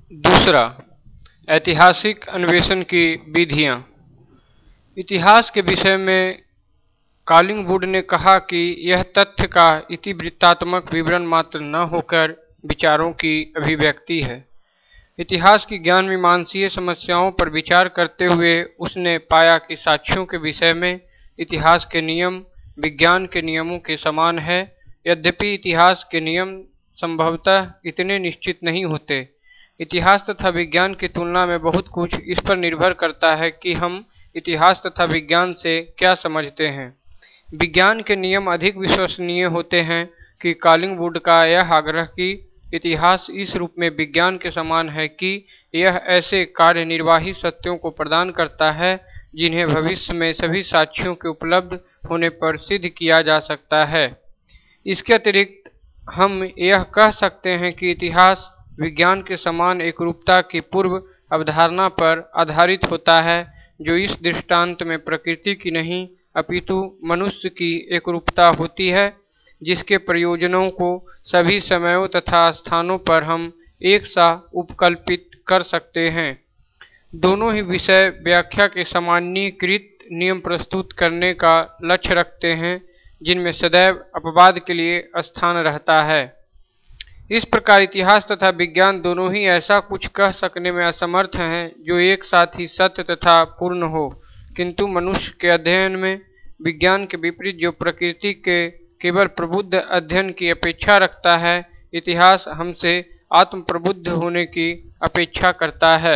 दूसरा, ऐतिहासिक अन्वेषण की विधियां। इतिहास के विषय में कॉलिंगवुड ने कहा कि यह तथ्य का इतिवृत्तात्मक विवरण मात्र न होकर विचारों की अभिव्यक्ति है। इतिहास की ज्ञान मीमांसीय समस्याओं पर विचार करते हुए उसने पाया कि साक्ष्यों के विषय में इतिहास के नियम विज्ञान के नियमों के समान है। यद्यपि इतिहास के नियम संभवतः इतने निश्चित नहीं होते। इतिहास तथा विज्ञान की तुलना में बहुत कुछ इस पर निर्भर करता है कि हम इतिहास तथा विज्ञान से क्या समझते हैं। विज्ञान के नियम अधिक विश्वसनीय होते हैं कि कॉलिंगवुड का यह आग्रह कि इतिहास इस रूप में विज्ञान के समान है कि यह ऐसे कार्यनिर्वाही सत्यों को प्रदान करता है जिन्हें भविष्य में सभी साक्ष्यों के उपलब्ध होने पर सिद्ध किया जा सकता है। इसके अतिरिक्त हम यह कह सकते हैं कि इतिहास विज्ञान के समान एकरूपता की पूर्व अवधारणा पर आधारित होता है, जो इस दृष्टांत में प्रकृति की नहीं अपितु मनुष्य की एकरूपता होती है, जिसके प्रयोजनों को सभी समयों तथा स्थानों पर हम एक सा उपकल्पित कर सकते हैं। दोनों ही विषय व्याख्या के सामान्यीकृत नियम प्रस्तुत करने का लक्ष्य रखते हैं, जिनमें सदैव अपवाद के लिए स्थान रहता है। इस प्रकार इतिहास तथा विज्ञान दोनों ही ऐसा कुछ कह सकने में असमर्थ हैं जो एक साथ ही सत्य तथा पूर्ण हो, किंतु मनुष्य के अध्ययन में विज्ञान के विपरीत जो प्रकृति के केवल प्रबुद्ध अध्ययन की अपेक्षा रखता है, इतिहास हमसे आत्म प्रबुद्ध होने की अपेक्षा करता है।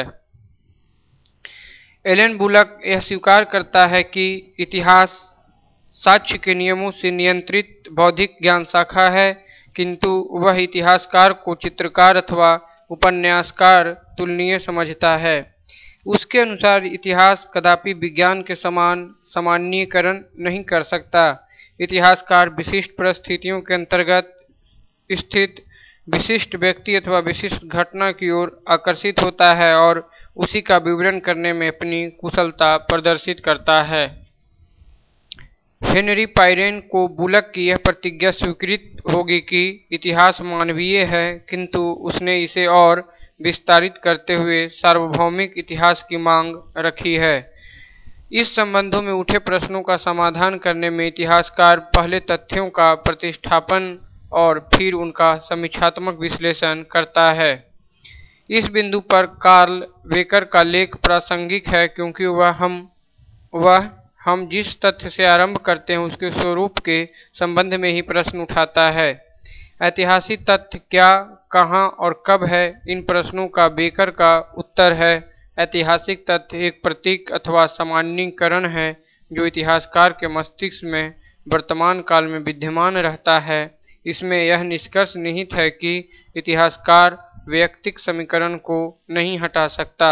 एलन बुलक यह स्वीकार करता है कि इतिहास साक्ष्य के नियमों से नियंत्रित बौद्धिक ज्ञान शाखा है, किंतु वह इतिहासकार को चित्रकार अथवा उपन्यासकार तुलनीय समझता है। उसके अनुसार इतिहास कदापि विज्ञान के समान सामान्यीकरण नहीं कर सकता। इतिहासकार विशिष्ट परिस्थितियों के अंतर्गत स्थित विशिष्ट व्यक्ति अथवा विशिष्ट घटना की ओर आकर्षित होता है और उसी का विवरण करने में अपनी कुशलता प्रदर्शित करता है। हेनरी पायरेन को बुलक की यह प्रतिज्ञा स्वीकृत होगी कि इतिहास मानवीय है, किंतु उसने इसे और विस्तारित करते हुए सार्वभौमिक इतिहास की मांग रखी है। इस संबंधों में उठे प्रश्नों का समाधान करने में इतिहासकार पहले तथ्यों का प्रतिष्ठापन और फिर उनका समीक्षात्मक विश्लेषण करता है। इस बिंदु पर कार्ल वेकर का लेख प्रासंगिक है, क्योंकि वह हम जिस तथ्य से आरंभ करते हैं उसके स्वरूप के संबंध में ही प्रश्न उठाता है। ऐतिहासिक तथ्य क्या, कहाँ और कब है, इन प्रश्नों का बेकर का उत्तर है ऐतिहासिक तथ्य एक प्रतीक अथवा सामान्यीकरण है जो इतिहासकार के मस्तिष्क में वर्तमान काल में विद्यमान रहता है। इसमें यह निष्कर्ष निहित है कि इतिहासकार वैयक्तिक समीकरण को नहीं हटा सकता।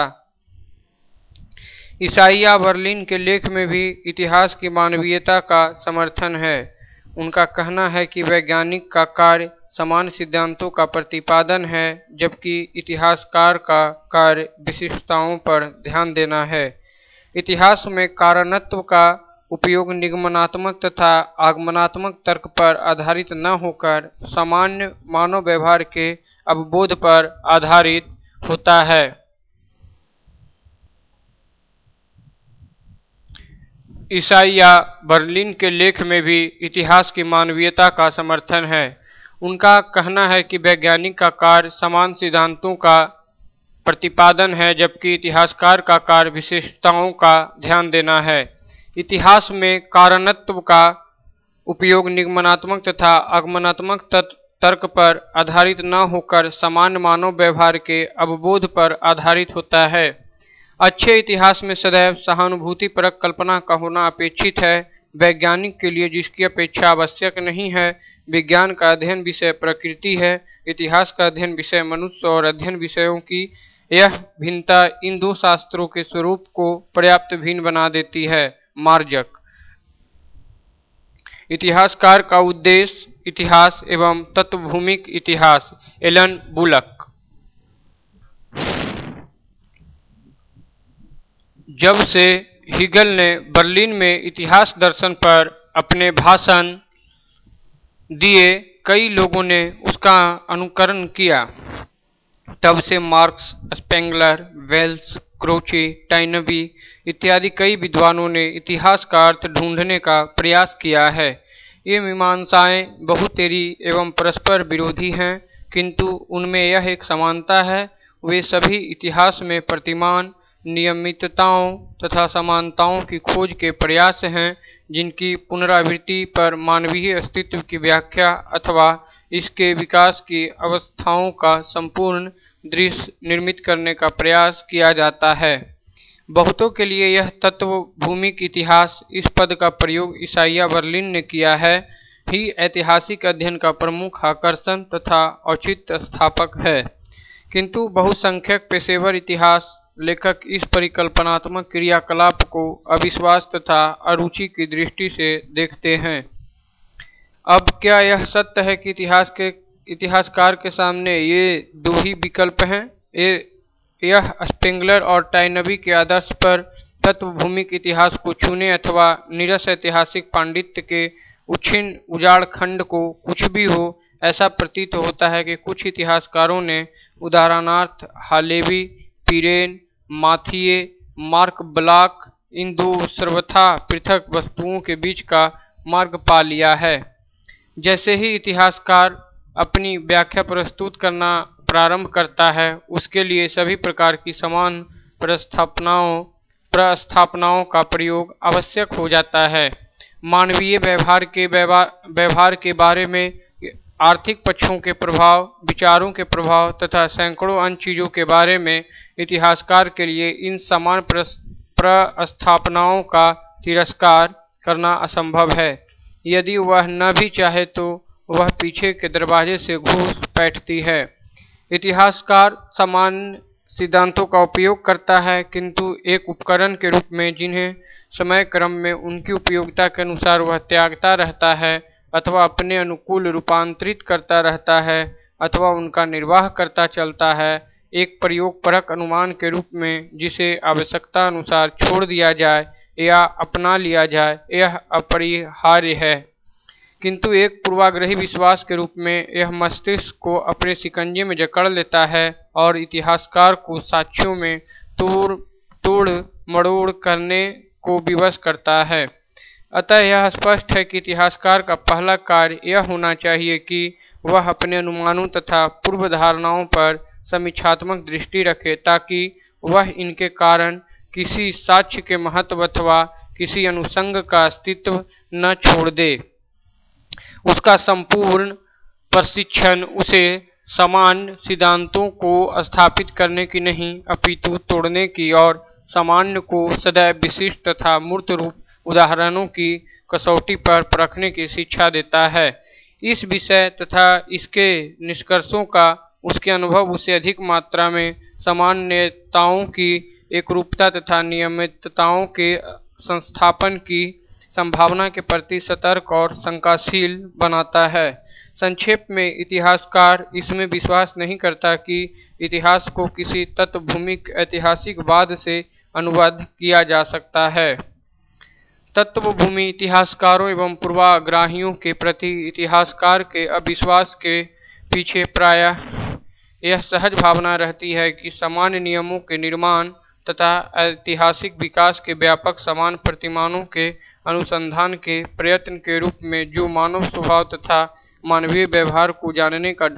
ईसाइया बर्लिन के लेख में भी इतिहास की मानवीयता का समर्थन है। उनका कहना है कि वैज्ञानिक का कार्य समान सिद्धांतों का प्रतिपादन है, जबकि इतिहासकार का कार्य विशिष्टताओं पर ध्यान देना है। इतिहास में कारणत्व का उपयोग निगमनात्मक तथा आगमनात्मक तर्क पर आधारित न होकर सामान्य मानव व्यवहार के अवबोध पर आधारित होता है। ईसाइया बर्लिन के लेख में भी इतिहास की मानवीयता का समर्थन है। उनका कहना है कि वैज्ञानिक का कार्य समान सिद्धांतों का प्रतिपादन है, जबकि इतिहासकार का कार्य विशेषताओं का ध्यान देना है। इतिहास में कारणत्व का उपयोग निगमनात्मक तथा आगमनात्मक तर्क पर आधारित न होकर सामान्य मानव व्यवहार के अवबोध पर आधारित होता है। अच्छे इतिहास में सदैव सहानुभूतिपरक कल्पना का होना अपेक्षित है। वैज्ञानिक के लिए जिसकी अपेक्षा आवश्यक नहीं है। विज्ञान का अध्ययन विषय प्रकृति है, इतिहास का अध्ययन विषय मनुष्य और अध्ययन विषयों की यह भिन्नता इन दो शास्त्रों के स्वरूप को पर्याप्त भिन्न बना देती है। मार्जक इतिहासकार का उद्देश्य इतिहास एवं तत्वभूमिक इतिहास। Alan Bullock. जब से हीगल ने बर्लिन में इतिहास दर्शन पर अपने भाषण दिए, कई लोगों ने उसका अनुकरण किया। तब से Marx, Spengler, Wells, Croce, Toynbee इत्यादि कई विद्वानों ने इतिहास का अर्थ ढूंढने का प्रयास किया है। ये मीमांसाएं बहुतेरी एवं परस्पर विरोधी हैं, किंतु उनमें यह एक समानता है, वे सभी इतिहास में प्रतिमान नियमितताओं तथा समानताओं की खोज के प्रयास हैं, जिनकी पुनरावृत्ति पर मानवीय अस्तित्व की व्याख्या अथवा इसके विकास की अवस्थाओं का संपूर्ण दृश्य निर्मित करने का प्रयास किया जाता है। बहुतों के लिए यह तत्व भूमिक इतिहास इस पद का प्रयोग ईसाइया बर्लिन ने किया है ही ऐतिहासिक अध्ययन का प्रमुख आकर्षण तथा औचित्य स्थापक है, किंतु बहुसंख्यक पेशेवर इतिहास लेखक इस परिकल्पनात्मक क्रियाकलाप को अविश्वास तथा अरुचि की दृष्टि से देखते हैं। अब क्या यह सत्य है कि इतिहासकार के सामने ये दो ही विकल्प हैं? यह स्पेंगलर और टाइनबी के आदर्श पर तत्वभूमिक इतिहास को चुने अथवा नीरस ऐतिहासिक पांडित्य के उच्छिन्न उजाड़ खंड को कुछ भी हो, ऐसा प्रतीत होता है कि कुछ इतिहासकारों ने उदाहरणार्थ हालेवी, पीरेन, माथिए, मार्क ब्लॉक इन दो सर्वथा पृथक वस्तुओं के बीच का मार्ग पा लिया है। जैसे ही इतिहासकार अपनी व्याख्या प्रस्तुत करना प्रारंभ करता है, उसके लिए सभी प्रकार की समान प्रस्थापनाओं का प्रयोग आवश्यक हो जाता है। मानवीय व्यवहार के बारे में, आर्थिक पक्षों के प्रभाव, विचारों के प्रभाव तथा सैकड़ों अन्य चीजों के बारे में इतिहासकार के लिए इन समान प्रस्थापनाओं का तिरस्कार करना असंभव है। यदि वह न भी चाहे तो वह पीछे के दरवाजे से घुस बैठती है। इतिहासकार सामान्य सिद्धांतों का उपयोग करता है, किंतु एक उपकरण के रूप में जिन्हें समय क्रम में उनकी उपयोगिता के अनुसार वह त्यागता रहता है अथवा अपने अनुकूल रूपांतरित करता रहता है अथवा उनका निर्वाह करता चलता है, एक प्रयोगपरक अनुमान के रूप में जिसे आवश्यकता अनुसार छोड़ दिया जाए या अपना लिया जाए, यह अपरिहार्य है। किंतु एक पूर्वाग्रही विश्वास के रूप में यह मस्तिष्क को अपने शिकंजे में जकड़ लेता है और इतिहासकार को साक्ष्यों में तोड़ मड़ोड़ करने को विवश करता है। अतः यह स्पष्ट है कि इतिहासकार का पहला कार्य यह होना चाहिए कि वह अपने अनुमानों तथा पूर्व धारणाओं पर समीक्षात्मक दृष्टि रखे, ताकि वह इनके कारण किसी साक्ष्य के महत्व अथवा किसी अनुसंग का अस्तित्व न छोड़ दे। उसका संपूर्ण प्रशिक्षण उसे सामान्य सिद्धांतों को स्थापित करने की नहीं, अपितु तोड़ने की और सामान्य को सदैव विशिष्ट तथा मूर्त रूप उदाहरणों की कसौटी पर परखने की शिक्षा देता है। इस विषय तथा इसके निष्कर्षों का उसके अनुभव उसे अधिक मात्रा में सामान्यताओं की एकरूपता तथा नियमितताओं के संस्थापन की संभावना के प्रति सतर्क और शंकाशील बनाता है। संक्षेप में, इतिहासकार इसमें विश्वास नहीं करता कि इतिहास को किसी तत्वभूमिक ऐतिहासिकवाद से अनुबद्ध किया जा सकता है। तत्वभूमि इतिहासकारों एवं पूर्वाग्रहियों के प्रति इतिहासकार के अविश्वास के पीछे प्रायः यह सहज भावना रहती है कि सामान्य नियमों के निर्माण तथा ऐतिहासिक विकास के व्यापक समान प्रतिमानों के अनुसंधान के प्रयत्न के रूप में जो मानव स्वभाव तथा मानवीय व्यवहार को जानने का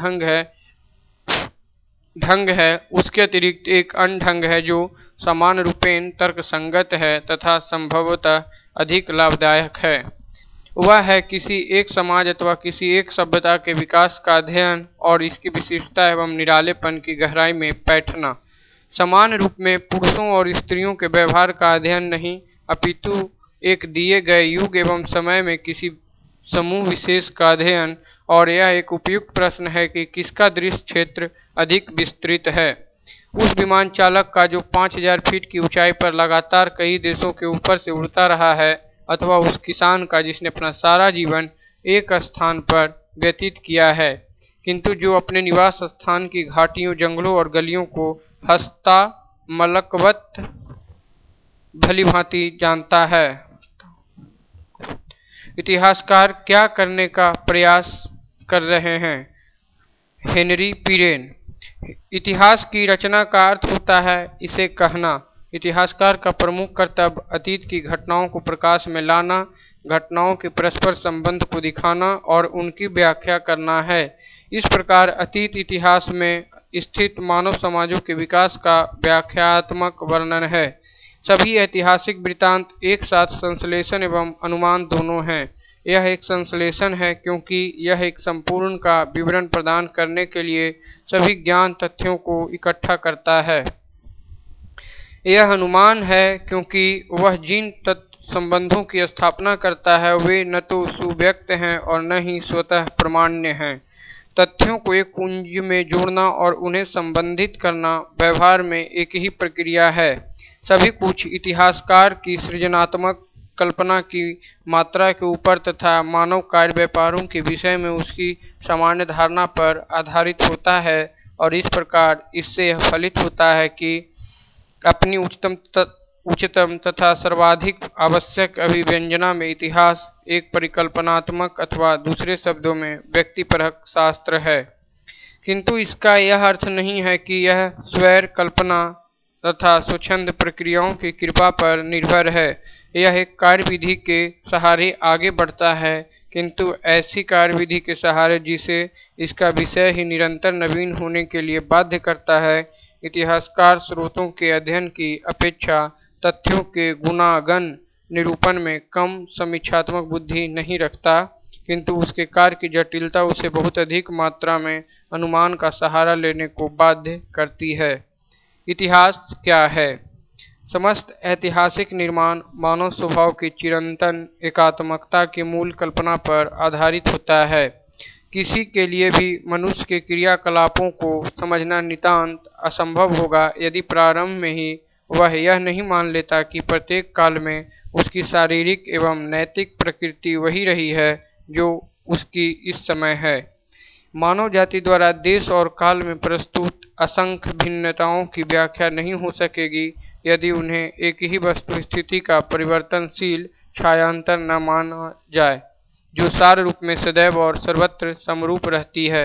ढंग है, उसके अतिरिक्त एक अन्य ढंग है जो समान रूपेण तर्कसंगत है तथा संभवतः अधिक लाभदायक है। वह है किसी एक समाज अथवा किसी एक सभ्यता के विकास का अध्ययन और इसकी विशिष्टता एवं निरालेपन की गहराई में बैठना। समान रूप में पुरुषों और स्त्रियों के व्यवहार का अध्ययन नहीं, अपितु एक दिए गए युग एवं समय में किसी समूह विशेष का अध्ययन। और यह एक उपयुक्त प्रश्न है कि किसका दृश्य क्षेत्र अधिक विस्तृत है, उस विमान चालक का जो 5000 फीट की ऊंचाई पर लगातार कई देशों के ऊपर से उड़ता रहा है, अथवा उस किसान का जिसने अपना सारा जीवन एक स्थान पर व्यतीत किया है, किंतु जो अपने निवास स्थान की घाटियों, जंगलों और गलियों को हस्ता मलकवत भली भांति जानता है। इतिहासकार क्या करने का प्रयास कर रहे हैं? हेनरी पीरेन इतिहास की रचना का अर्थ होता है इसे कहना। इतिहासकार का प्रमुख कर्तव्य अतीत की घटनाओं को प्रकाश में लाना, घटनाओं के परस्पर संबंध को दिखाना और उनकी व्याख्या करना है। इस प्रकार अतीत इतिहास में स्थित मानव समाजों के विकास का व्याख्यात्मक वर्णन है। सभी ऐतिहासिक वृत्तांत एक साथ संश्लेषण एवं अनुमान दोनों हैं। यह एक संश्लेषण है क्योंकि यह एक संपूर्ण का विवरण प्रदान करने के लिए सभी ज्ञान तथ्यों को इकट्ठा करता है। यह अनुमान है क्योंकि वह जिन संबंधों की स्थापना करता है वे न तो सुव्यक्त हैं और न ही स्वतः प्रमाण्य हैं। तथ्यों को एक कुंज में जोड़ना और उन्हें संबंधित करना व्यवहार में एक ही प्रक्रिया है। सभी कुछ इतिहासकार की सृजनात्मक कल्पना की मात्रा के ऊपर तथा मानव कार्य व्यापारों के विषय में उसकी सामान्य धारणा पर आधारित होता है और इस प्रकार इससे यह फलित होता है कि अपनी उच्चतम तथा सर्वाधिक आवश्यक अभिव्यंजना में इतिहास एक परिकल्पनात्मक अथवा दूसरे शब्दों में व्यक्तिपरक शास्त्र है। किंतु इसका यह अर्थ नहीं है कि यह स्वैर कल्पना तथा स्वच्छंद प्रक्रियाओं की कृपा पर निर्भर है। यह एक कार्यविधि के सहारे आगे बढ़ता है, किंतु ऐसी कार्यविधि के सहारे जिसे इसका विषय ही निरंतर नवीन होने के लिए बाध्य करता है। इतिहासकार स्रोतों के अध्ययन की अपेक्षा तथ्यों के गुणागन निरूपण में कम समीक्षात्मक बुद्धि नहीं रखता, किंतु उसके कार्य की जटिलता उसे बहुत अधिक मात्रा में अनुमान का सहारा लेने को बाध्य करती है। इतिहास क्या है? समस्त ऐतिहासिक निर्माण मानव स्वभाव की चिरंतन एकात्मकता की मूल कल्पना पर आधारित होता है। किसी के लिए भी मनुष्य के क्रियाकलापों को समझना नितांत असंभव होगा यदि प्रारंभ में ही वह यह नहीं मान लेता कि प्रत्येक काल में उसकी शारीरिक एवं नैतिक प्रकृति वही रही है जो उसकी इस समय है। मानव जाति द्वारा देश और काल में प्रस्तुत असंख्य भिन्नताओं की व्याख्या नहीं हो सकेगी यदि उन्हें एक ही वस्तु स्थिति का परिवर्तनशील छायांतर न माना जाए, जो सार रूप में सदैव और सर्वत्र समरूप रहती है।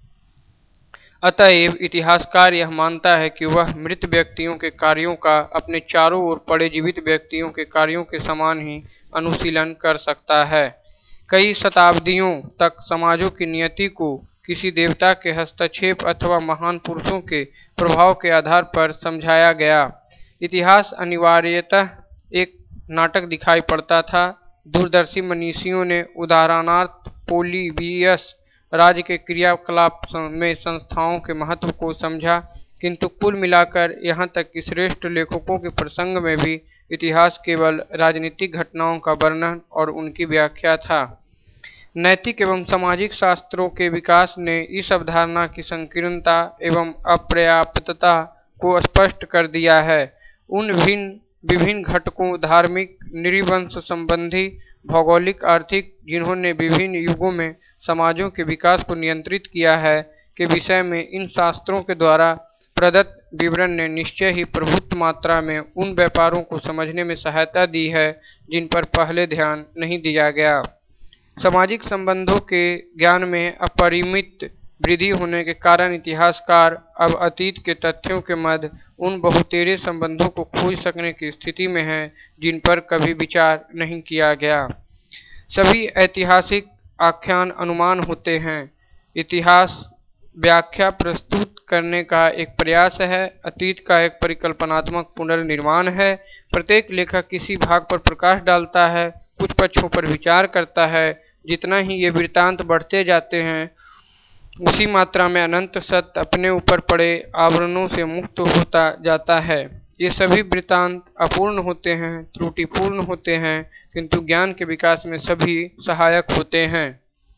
अतएव इतिहासकार यह मानता है कि वह मृत व्यक्तियों के कार्यों का अपने चारों ओर पड़े जीवित व्यक्तियों के कार्यों के समान ही अनुशीलन कर सकता है। कई शताब्दियों तक समाजों की नियति को किसी देवता के हस्तक्षेप अथवा महान पुरुषों के प्रभाव के आधार पर समझाया गया। इतिहास अनिवार्यतः एक नाटक दिखाई पड़ता था। दूरदर्शी मनीषियों ने उदाहरणार्थ पोलिबियस राज्य के क्रियाकलाप में संस्थाओं के महत्व को समझा, किंतु कुल मिलाकर यहाँ तक कि श्रेष्ठ लेखकों के प्रसंग में भी इतिहास केवल राजनीतिक घटनाओं का वर्णन और उनकी व्याख्या था। नैतिक एवं सामाजिक शास्त्रों के विकास ने इस अवधारणा की संकीर्णता एवं अपर्याप्तता को स्पष्ट कर दिया है। उन विभिन्न घटकों धार्मिक, नृवंश संबंधी, भौगोलिक, आर्थिक जिन्होंने विभिन्न युगों में समाजों के विकास को नियंत्रित किया है के विषय में इन शास्त्रों के द्वारा प्रदत्त विवरण ने निश्चय ही प्रभुत्व मात्रा में उन व्यापारों को समझने में सहायता दी है जिन पर पहले ध्यान नहीं दिया गया। सामाजिक संबंधों के ज्ञान में अपरिमित वृद्धि होने के कारण इतिहासकार अब अतीत के तथ्यों के मध्य उन बहुतेरे संबंधों को खोज सकने की स्थिति में है जिन पर कभी विचार नहीं किया गया। सभी ऐतिहासिक आख्यान अनुमान होते हैं। इतिहास व्याख्या प्रस्तुत करने का एक प्रयास है, अतीत का एक परिकल्पनात्मक पुनर्निर्माण है। प्रत्येक लेखक किसी भाग पर प्रकाश डालता है, कुछ पक्षों पर विचार करता है। जितना ही ये वृत्तांत बढ़ते जाते हैं उसी मात्रा में अनंत सत्य अपने ऊपर पड़े आवरणों से मुक्त होता जाता है। ये सभी वृत्तांत अपूर्ण होते हैं, त्रुटिपूर्ण होते हैं, किंतु ज्ञान के विकास में सभी सहायक होते हैं।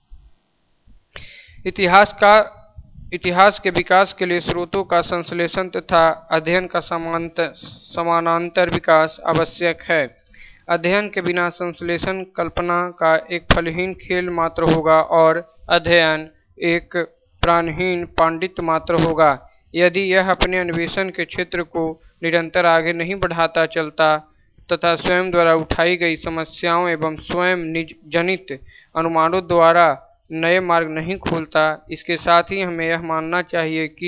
इतिहास के विकास के लिए स्रोतों का संश्लेषण तथा अध्ययन का समानांतर विकास आवश्यक है। अध्ययन के बिना संश्लेषण कल्पना का एक फलहीन खेल मात्र होगा और अध्ययन एक प्राणहीन पांडित्य मात्र होगा। यदि यह अपने अन्वेषण के क्षेत्र को निरंतर आगे नहीं बढ़ाता चलता तथा स्वयं द्वारा उठाई गई समस्याओं एवं स्वयं जनित अनुमानों द्वारा नए मार्ग नहीं खोलता, इसके साथ ही हमें यह मानना चाहिए कि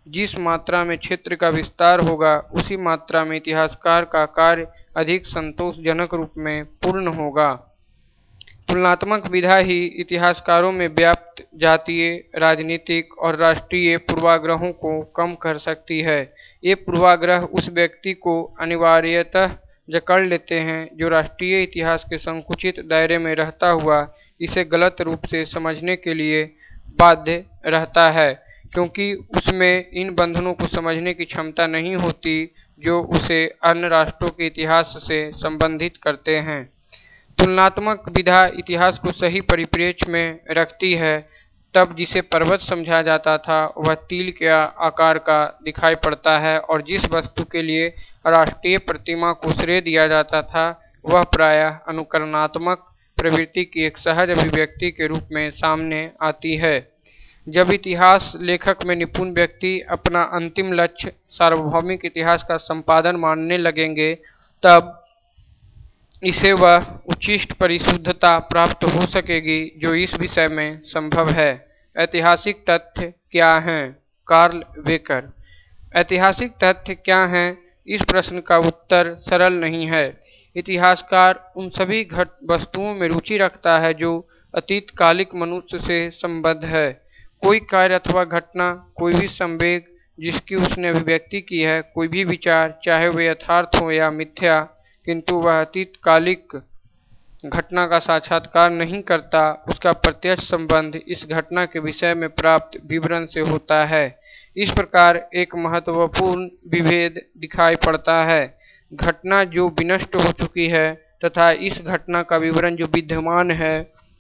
जिस मात्रा में क्षेत्र का विस्तार होगा उसी मात्रा में इतिहासकार का कार्य अधिक संतोषजनक रूप में पूर्ण होगा। तुलनात्मक विधा ही इतिहासकारों में व्याप्त जातीय, राजनीतिक और राष्ट्रीय पूर्वाग्रहों को कम कर सकती है। ये पूर्वाग्रह उस व्यक्ति को अनिवार्यतः जकड़ लेते हैं जो राष्ट्रीय इतिहास के संकुचित दायरे में रहता हुआ इसे गलत रूप से समझने के लिए बाध्य रहता है, क्योंकि उसमें इन बंधनों को समझने की क्षमता नहीं होती जो उसे अन्य राष्ट्रों के इतिहास से संबंधित करते हैं। तुलनात्मक विधा इतिहास को सही परिप्रेक्ष्य में रखती है। तब जिसे पर्वत समझा जाता था वह तिल के आकार का दिखाई पड़ता है, और जिस वस्तु के लिए राष्ट्रीय प्रतिमा को श्रेय दिया जाता था वह प्रायः अनुकरणात्मक प्रवृत्ति की एक सहज अभिव्यक्ति के रूप में सामने आती है। जब इतिहास लेखक में निपुण व्यक्ति अपना अंतिम लक्ष्य सार्वभौमिक इतिहास का संपादन मानने लगेंगे, तब इसे वह उच्छिष्ट परिशुद्धता प्राप्त हो सकेगी जो इस विषय में संभव है। ऐतिहासिक तथ्य क्या हैं? Carl Becker. ऐतिहासिक तथ्य क्या हैं? इस प्रश्न का उत्तर सरल नहीं है। इतिहासकार उन सभी वस्तुओं में रुचि रखता है जो अतीतकालिक मनुष्य से संबद्ध है। कोई कार्य अथवा घटना, कोई भी संवेग जिसकी उसने अभिव्यक्ति की है, कोई भी विचार, चाहे वे यथार्थ हो या मिथ्या, किंतु वह अतीतकालिक घटना का साक्षात्कार नहीं करता, उसका प्रत्यक्ष संबंध इस घटना के विषय में प्राप्त विवरण से होता है। इस प्रकार एक महत्वपूर्ण विभेद दिखाई पड़ता है। घटना जो विनष्ट हो चुकी है तथा इस घटना का विवरण जो विद्यमान है।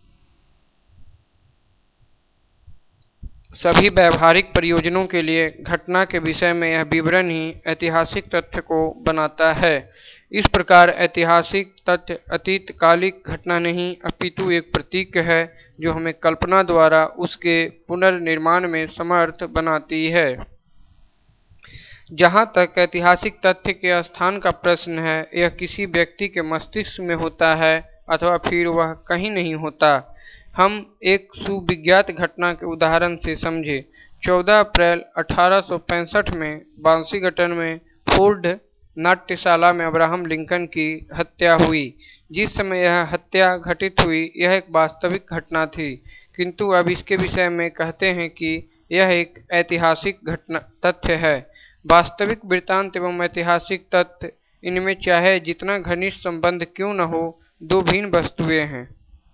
सभी व्यावहारिक प्रयोजनों के लिए घटना के विषय में यह विवरण ही ऐतिहासिक तथ्य को बनाता है। इस प्रकार ऐतिहासिक तथ्य अतीतकालिक घटना नहीं अपितु एक प्रतीक है जो हमें कल्पना द्वारा उसके पुनर्निर्माण में समर्थ बनाती है। जहाँ तक ऐतिहासिक तथ्य के स्थान का प्रश्न है, यह किसी व्यक्ति के मस्तिष्क में होता है अथवा फिर वह कहीं नहीं होता। हम एक सुविज्ञात घटना के उदाहरण से समझे। 14 अप्रैल 1865 में वाशिंगटन में फोर्ड नाट्यशाला में अब्राहम लिंकन की हत्या हुई। जिस समय यह हत्या घटित हुई यह एक वास्तविक घटना थी, किंतु अब इसके विषय में कहते हैं कि यह एक ऐतिहासिक घटना तथ्य है। वास्तविक वृत्तांत एवं ऐतिहासिक तथ्य, इनमें चाहे जितना घनिष्ठ संबंध क्यों न हो, दो भिन्न वस्तुएं हैं।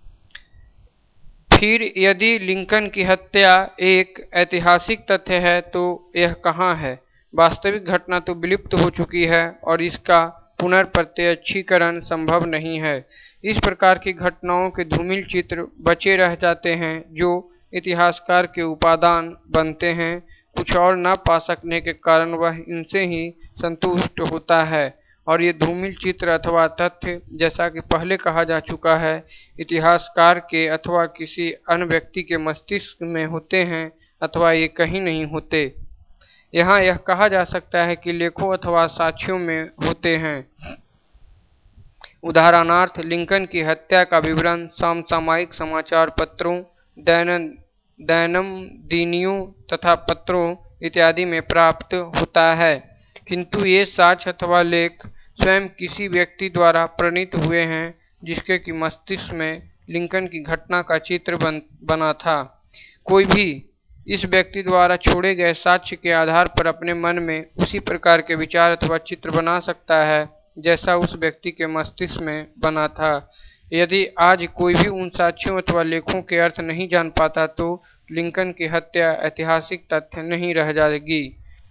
फिर यदि लिंकन की हत्या एक ऐतिहासिक तथ्य है तो यह कहाँ है? वास्तविक घटना तो विलुप्त हो चुकी है और इसका पुनर्प्रत्यक्षीकरण संभव नहीं है। इस प्रकार की घटनाओं के धूमिल चित्र बचे रह जाते हैं जो इतिहासकार के उपादान बनते हैं। कुछ और न पा सकने के कारण वह इनसे ही संतुष्ट होता है, और ये धूमिल चित्र अथवा तथ्य, जैसा कि पहले कहा जा चुका है, इतिहासकार के अथवा किसी अन्य व्यक्ति के मस्तिष्क में होते हैं अथवा ये कहीं नहीं होते। यहाँ यह कहा जा सकता है कि लेखों अथवा साक्ष्यों में होते हैं। उदाहरणार्थ, लिंकन की हत्या का विवरण समसामयिक समाचार पत्रों, दैनंदिनियों तथा पत्रों इत्यादि में प्राप्त होता है, किंतु ये साक्ष्य अथवा लेख स्वयं किसी व्यक्ति द्वारा प्रणीत हुए हैं जिसके कि मस्तिष्क में लिंकन की घटना का चित्र बना था। कोई भी इस व्यक्ति द्वारा छोड़े गए साक्ष्य के आधार पर अपने मन में उसी प्रकार के विचार अथवा चित्र बना सकता है जैसा उस व्यक्ति के मस्तिष्क में बना था। यदि आज कोई भी उन साक्ष्यों अथवा लेखों के अर्थ नहीं जान पाता तो लिंकन की हत्या ऐतिहासिक तथ्य नहीं रह जाएगी।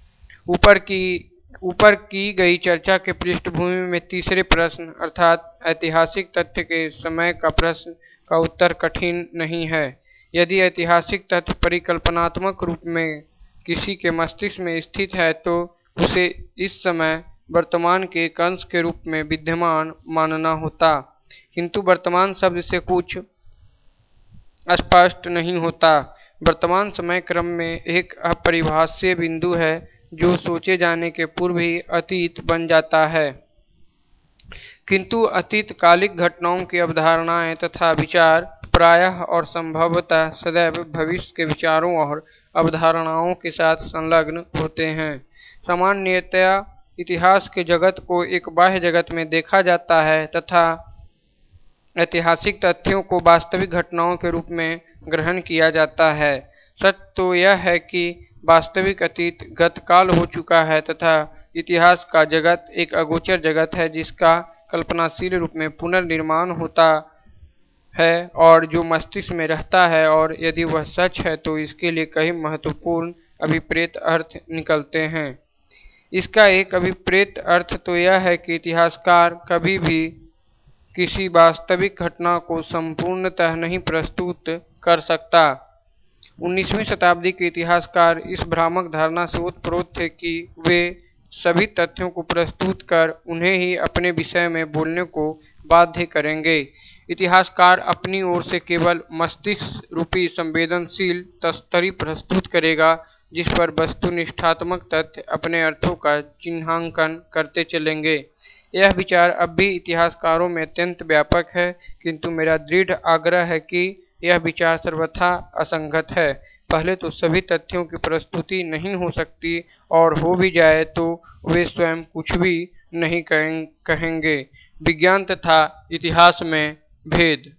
ऊपर की गई चर्चा के पृष्ठभूमि में तीसरे प्रश्न अर्थात ऐतिहासिक तथ्य के समय का प्रश्न का उत्तर कठिन नहीं है। यदि ऐतिहासिक तथ्य परिकल्पनात्मक रूप में किसी के मस्तिष्क में स्थित है तो उसे इस समय वर्तमान के एक अंश के रूप में विद्यमान मानना होता, किंतु वर्तमान शब्द से कुछ स्पष्ट नहीं होता। वर्तमान समय क्रम में एक अपरिभाष्य बिंदु है जो सोचे जाने के पूर्व ही अतीत बन जाता है, किंतु अतीतकालिक घटनाओं की अवधारणाएं तथा विचार प्रायः और संभवतः सदैव भविष्य के विचारों और अवधारणाओं के साथ संलग्न होते हैं। सामान्यतया इतिहास के जगत को एक बाह्य जगत में देखा जाता है तथा ऐतिहासिक तथ्यों को वास्तविक घटनाओं के रूप में ग्रहण किया जाता है। सच तो यह है कि वास्तविक अतीत गतकाल हो चुका है तथा इतिहास का जगत एक अगोचर जगत है जिसका कल्पनाशील रूप में पुनर्निर्माण होता है और जो मस्तिष्क में रहता है, और यदि वह सच है तो इसके लिए कई महत्वपूर्ण अभिप्रेत अर्थ निकलते हैं। इसका एक अभिप्रेत अर्थ तो यह है कि इतिहासकार कभी भी किसी वास्तविक घटना को संपूर्णतः नहीं प्रस्तुत कर सकता। 19वीं शताब्दी के इतिहासकार इस भ्रामक धारणा से ओतप्रोत थे कि वे सभी तथ्यों को प्रस्तुत कर उन्हें ही अपने विषय में बोलने को बाध्य करेंगे। इतिहासकार अपनी ओर से केवल मस्तिष्क रूपी संवेदनशील तस्तरी प्रस्तुत करेगा जिस पर वस्तुनिष्ठात्मक तथ्य अपने अर्थों का चिन्हांकन करते चलेंगे। यह विचार अब भी इतिहासकारों में अत्यंत व्यापक है, किंतु मेरा दृढ़ आग्रह है कि यह विचार सर्वथा असंगत है। पहले तो सभी तथ्यों की प्रस्तुति नहीं हो सकती, और हो भी जाए तो वे स्वयं कुछ भी नहीं कहेंगे। विज्ञान तथा इतिहास में भेद।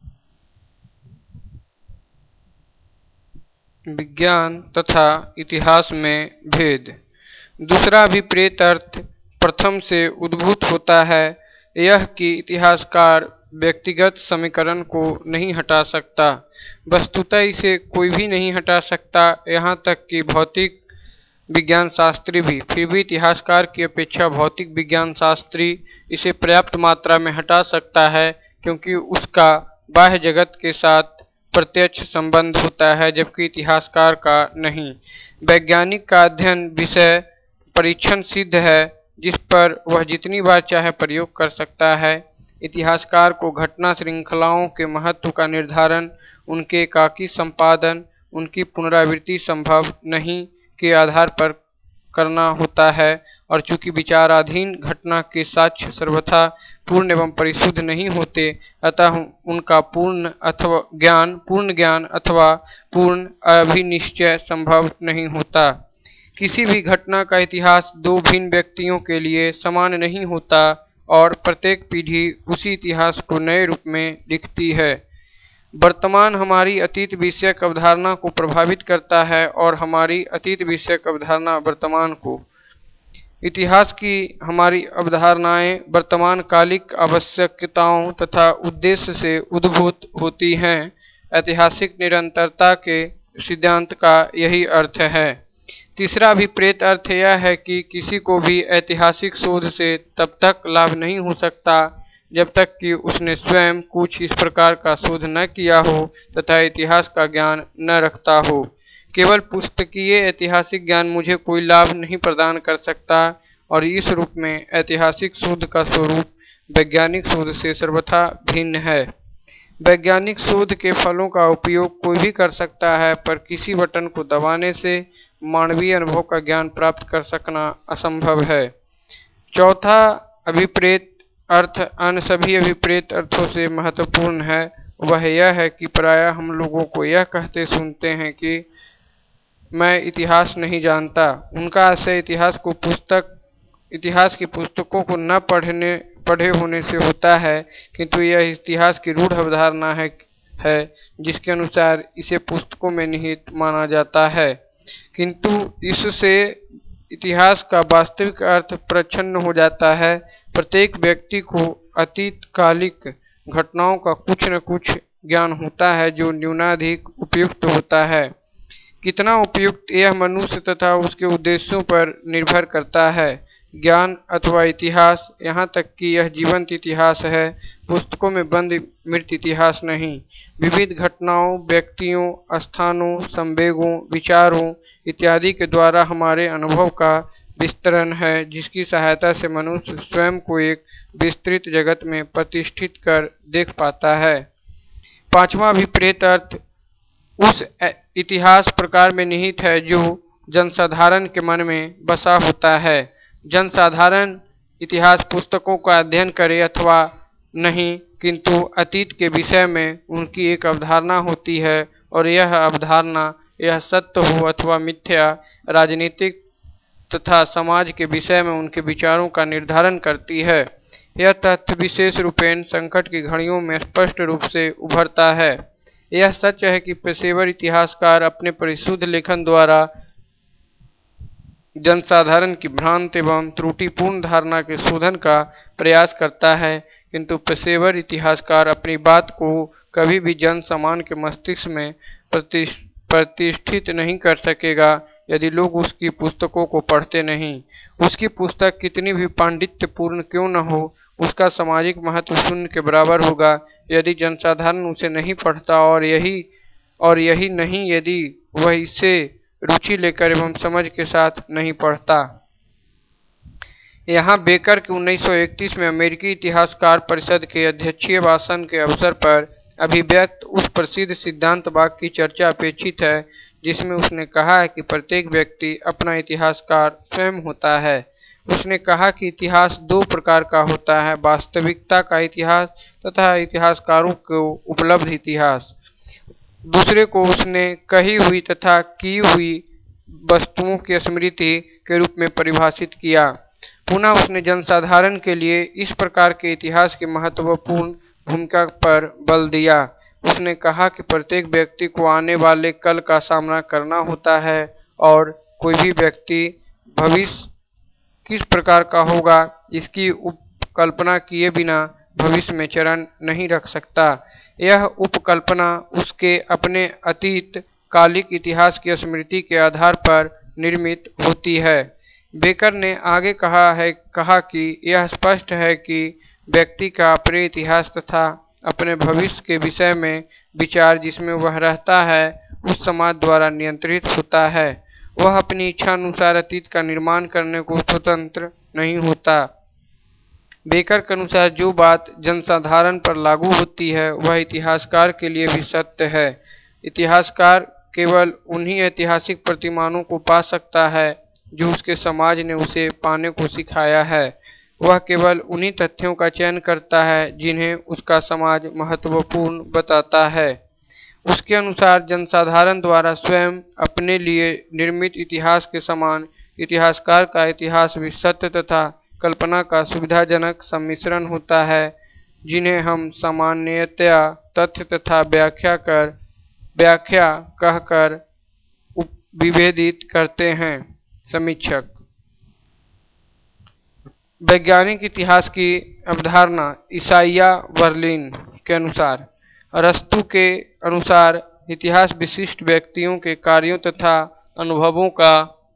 विज्ञान तथा इतिहास में भेद। दूसरा अभिप्रेत अर्थ प्रथम से उद्भूत होता है, यह कि इतिहासकार व्यक्तिगत समीकरण को नहीं हटा सकता। वस्तुतः इसे कोई भी नहीं हटा सकता, यहाँ तक कि भौतिक विज्ञान शास्त्री भी। फिर भी इतिहासकार की अपेक्षा भौतिक विज्ञान शास्त्री इसे पर्याप्त मात्रा में हटा सकता है, क्योंकि उसका बाह्य जगत के साथ प्रत्यक्ष संबंध होता है, जबकि इतिहासकार का नहीं। वैज्ञानिक का अध्ययन विषय परीक्षण सिद्ध है जिस पर वह जितनी बार चाहे प्रयोग कर सकता है। इतिहासकार को घटना श्रृंखलाओं के महत्व का निर्धारण उनके एकाकी संपादन, उनकी पुनरावृत्ति संभव नहीं के आधार पर करना होता है, और चूंकि विचाराधीन घटना के साक्ष्य सर्वथा पूर्ण एवं परिशुद्ध नहीं होते, अतः उनका पूर्ण ज्ञान अथवा पूर्ण अभिनिश्चय संभव नहीं होता। किसी भी घटना का इतिहास दो भिन्न व्यक्तियों के लिए समान नहीं होता, और प्रत्येक पीढ़ी उसी इतिहास को नए रूप में लिखती है। वर्तमान हमारी अतीत विषयक अवधारणा को प्रभावित करता है और हमारी अतीत विषयक अवधारणा वर्तमान को। इतिहास की हमारी अवधारणाएं वर्तमान कालिक आवश्यकताओं तथा उद्देश्य से उद्भूत होती हैं। ऐतिहासिक निरंतरता के सिद्धांत का यही अर्थ है। तीसरा अभिप्रेत अर्थ यह है कि किसी को भी ऐतिहासिक शोध से तब तक लाभ नहीं हो सकता जब तक कि उसने स्वयं कुछ इस प्रकार का शोध न किया हो तथा इतिहास का ज्ञान न रखता हो। केवल पुस्तकीय ऐतिहासिक ज्ञान मुझे कोई लाभ नहीं प्रदान कर सकता, और इस रूप में ऐतिहासिक शोध का स्वरूप वैज्ञानिक शोध से सर्वथा भिन्न है। वैज्ञानिक शोध के फलों का उपयोग कोई भी कर सकता है, पर किसी बटन को दबाने से मानवीय अनुभव का ज्ञान प्राप्त कर सकना असंभव है। चौथा अभिप्रेत अर्थ अन्य सभी अभिप्रेत अर्थों से महत्वपूर्ण है। वह यह है कि प्रायः हम लोगों को यह कहते सुनते हैं कि मैं इतिहास नहीं जानता। उनका आशय इतिहास की पुस्तकों को न पढ़े होने से होता है, किंतु यह इतिहास की रूढ़ अवधारणा है जिसके अनुसार इसे पुस्तकों में निहित माना जाता है, किंतु इससे इतिहास का वास्तविक अर्थ प्रच्छन्न हो जाता है। प्रत्येक व्यक्ति को अतीतकालिक घटनाओं का कुछ न कुछ ज्ञान होता है जो न्यूनाधिक उपयुक्त होता है। कितना उपयुक्त यह मनुष्य तथा उसके उद्देश्यों पर निर्भर करता है। ज्ञान अथवा इतिहास, यहाँ तक कि यह जीवंत इतिहास है, पुस्तकों में बंद मृत इतिहास नहीं। विविध घटनाओं, व्यक्तियों, स्थानों, संवेगों, विचारों इत्यादि के द्वारा हमारे अनुभव का विस्तरण है, जिसकी सहायता से मनुष्य स्वयं को एक विस्तृत जगत में प्रतिष्ठित कर देख पाता है। पांचवा अभिप्रेत अर्थ उस इतिहास प्रकार में निहित है जो जनसाधारण के मन में बसा होता है। जनसाधारण इतिहास पुस्तकों का अध्ययन करे अथवा नहीं, किंतु अतीत के विषय में उनकी एक अवधारणा होती है और यह अवधारणा, यह सत्य हो अथवा मिथ्या, राजनीतिक तथा समाज के विषय में उनके विचारों का निर्धारण करती है। यह तथ्य विशेष रूपेण संकट की घड़ियों में स्पष्ट रूप से उभरता है। यह सच है कि पेशेवर इतिहासकार अपने परिशुद्ध लेखन द्वारा जनसाधारण की भ्रांत एवं त्रुटिपूर्ण धारणा के शोधन का प्रयास करता है, किंतु पेशेवर इतिहासकार अपनी बात को कभी भी जन सामान्य के मस्तिष्क में प्रतिष्ठित नहीं कर सकेगा यदि लोग उसकी पुस्तकों को पढ़ते नहीं। उसकी पुस्तक कितनी भी पांडित्यपूर्ण क्यों न हो, उसका सामाजिक महत्व शून्य के बराबर होगा यदि जनसाधारण उसे नहीं पढ़ता, और यही नहीं यदि वह इसे रुचि लेकर एवं समझ के साथ नहीं पढ़ता। यहाँ बेकर के 1931 में अमेरिकी इतिहासकार परिषद के अध्यक्षीय भाषण के अवसर पर अभिव्यक्त उस प्रसिद्ध सिद्धांत वाक्य की चर्चा अपेक्षित है जिसमें उसने कहा है कि प्रत्येक व्यक्ति अपना इतिहासकार स्वयं होता है। उसने कहा कि इतिहास दो प्रकार का होता है, वास्तविकता का इतिहास तथा इतिहासकारों को उपलब्ध इतिहास। दूसरे को उसने कही हुई तथा की हुई वस्तुओं की स्मृति के रूप में परिभाषित किया। पुनः उसने जनसाधारण के लिए इस प्रकार के इतिहास की महत्वपूर्ण भूमिका पर बल दिया। उसने कहा कि प्रत्येक व्यक्ति को आने वाले कल का सामना करना होता है और कोई भी व्यक्ति भविष्य किस प्रकार का होगा इसकी उपकल्पना किए बिना भविष्य में चरण नहीं रख सकता। यह उपकल्पना उसके अपने अतीत कालिक इतिहास की स्मृति के आधार पर निर्मित होती है। बेकर ने आगे कहा कि यह स्पष्ट है कि व्यक्ति का अपने इतिहास तथा अपने भविष्य के विषय में विचार जिसमें वह रहता है उस समाज द्वारा नियंत्रित होता है। वह अपनी इच्छा अनुसार अतीत का निर्माण करने को स्वतंत्र नहीं होता। बेकर के अनुसार जो बात जनसाधारण पर लागू होती है वह इतिहासकार के लिए भी सत्य है। इतिहासकार केवल उन्हीं ऐतिहासिक प्रतिमानों को पा सकता है जो उसके समाज ने उसे पाने को सिखाया है। वह केवल उन्हीं तथ्यों का चयन करता है जिन्हें उसका समाज महत्वपूर्ण बताता है। उसके अनुसार जनसाधारण द्वारा स्वयं अपने लिए निर्मित इतिहास के समान इतिहासकार का इतिहास भी सत्य तथा कल्पना का सुविधाजनक सम्मिश्रण होता है, जिन्हें हम सामान्यतया तथ्य तथा व्याख्या कहकर विभेदित करते हैं। समीक्षक। वैज्ञानिक इतिहास की अवधारणा ईसाइया बर्लिन के अनुसार अरस्तु के अनुसार इतिहास विशिष्ट व्यक्तियों के कार्यों तथा अनुभवों का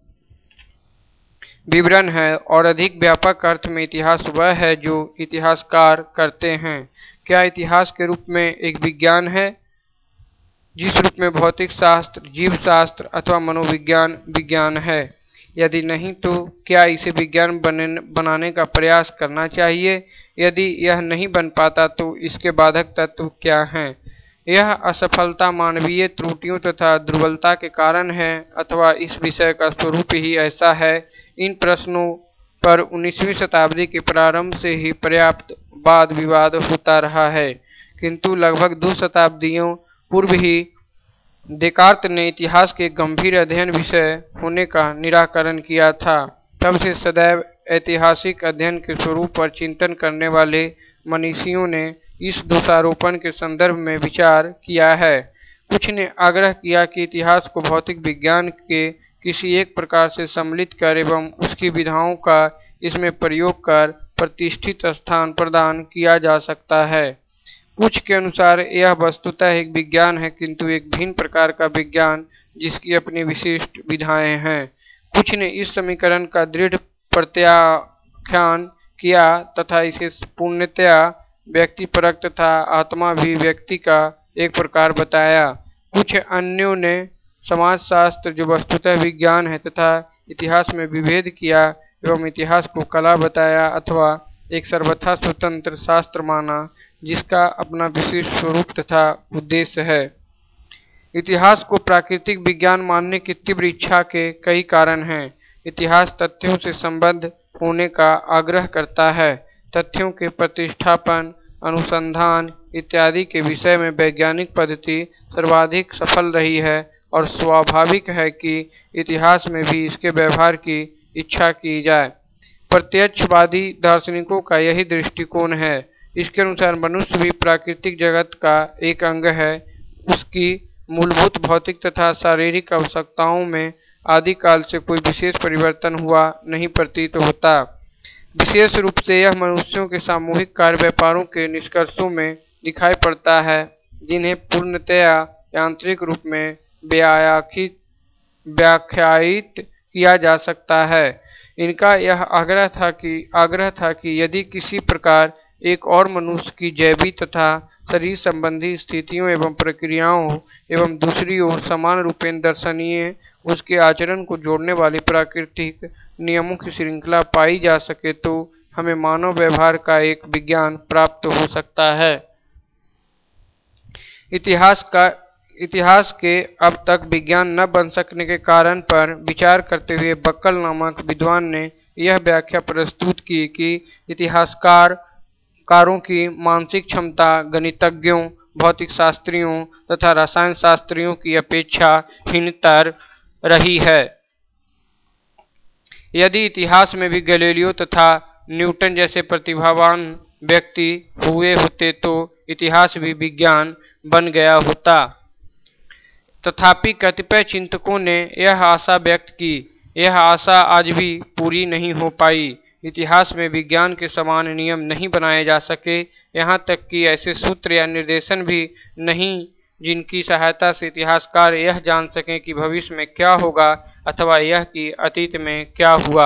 विवरण है और अधिक व्यापक अर्थ में इतिहास वह है जो इतिहासकार करते हैं। क्या इतिहास के रूप में एक विज्ञान है जिस रूप में भौतिक शास्त्र, जीव शास्त्र अथवा मनोविज्ञान विज्ञान है? यदि नहीं तो क्या इसे विज्ञान बनाने का प्रयास करना चाहिए? यदि यह नहीं बन पाता तो इसके बाधक तत्व क्या हैं? यह असफलता मानवीय त्रुटियों तथा दुर्बलता के कारण है अथवा इस विषय का स्वरूप ही ऐसा है? इन प्रश्नों पर 19वीं शताब्दी के प्रारंभ से ही पर्याप्त वाद विवाद होता रहा है, किंतु लगभग 2 शताब्दियों पूर्व ही देकार्त ने इतिहास के गंभीर अध्ययन विषय होने का निराकरण किया था। तब से सदैव ऐतिहासिक अध्ययन के स्वरूप पर चिंतन करने वाले मनीषियों ने इस दोषारोपण के संदर्भ में विचार किया है। कुछ ने आग्रह किया कि इतिहास को भौतिक विज्ञान के किसी एक प्रकार से सम्मिलित कर एवं उसकी विधाओं का इसमें प्रयोग कर प्रतिष्ठित स्थान प्रदान किया जा सकता है। कुछ के अनुसार यह वस्तुतः एक विज्ञान है, किंतु एक भिन्न प्रकार का विज्ञान जिसकी अपनी विशिष्ट विधाएं हैं। कुछ ने इस समीकरण का दृढ़ प्रत्याख्यान किया तथा इसे पूर्णतया व्यक्तिपरक तथा आत्माभिव्यक्ति का एक प्रकार बताया। कुछ अन्यों ने समाजशास्त्र जो वस्तुतः विज्ञान है तथा इतिहास में विभेद किया एवं इतिहास को कला बताया अथवा एक सर्वथा स्वतंत्र शास्त्र माना जिसका अपना विशिष्ट स्वरूप तथा उद्देश्य है। इतिहास को प्राकृतिक विज्ञान मानने की तीव्र इच्छा के कई कारण हैं। इतिहास तथ्यों से संबद्ध होने का आग्रह करता है। तथ्यों के प्रतिष्ठापन अनुसंधान इत्यादि के विषय में वैज्ञानिक पद्धति सर्वाधिक सफल रही है और स्वाभाविक है कि इतिहास में भी इसके व्यवहार की इच्छा की जाए। प्रत्यक्षवादी दार्शनिकों का यही दृष्टिकोण है। इसके अनुसार मनुष्य भी प्राकृतिक जगत का एक अंग है। उसकी मूलभूत भौतिक तथा शारीरिक आवश्यकताओं में आदिकाल से कोई विशेष परिवर्तन हुआ नहीं प्रतीत होता। विशेष रूप से यह मनुष्यों के सामूहिक कार्य व्यापारों के निष्कर्षों में दिखाई पड़ता है, जिन्हें पूर्णतया यांत्रिक रूप में व्याख्यायित किया जा सकता है। इनका यह आग्रह था कि यदि किसी प्रकार एक और मनुष्य की जैविक तथा शरीर संबंधी स्थितियों एवं प्रक्रियाओं एवं दूसरी ओर समान रूपेण दर्शनीय उसके आचरण को जोड़ने वाली प्राकृतिक नियमों की श्रृंखला पाई जा सके तो हमें मानव व्यवहार का एक विज्ञान प्राप्त हो सकता है। इतिहास के अब तक विज्ञान न बन सकने के कारण पर विचार करते हुए बक्कल नामक विद्वान ने यह व्याख्या प्रस्तुत की कि इतिहासकारों की मानसिक क्षमता गणितज्ञों, भौतिक शास्त्रियों तथा रसायन शास्त्रियों की अपेक्षा हीनतर रही है। यदि इतिहास में भी गैलीलियो तथा न्यूटन जैसे प्रतिभावान व्यक्ति हुए होते तो इतिहास भी विज्ञान बन गया होता। तथापि कतिपय चिंतकों ने यह आशा व्यक्त की। यह आशा आज भी पूरी नहीं हो पाई। इतिहास में विज्ञान के समान नियम नहीं बनाए जा सके, यहाँ तक कि ऐसे सूत्र या निर्देशन भी नहीं जिनकी सहायता से इतिहासकार यह जान सकें कि भविष्य में क्या होगा अथवा यह कि अतीत में क्या हुआ।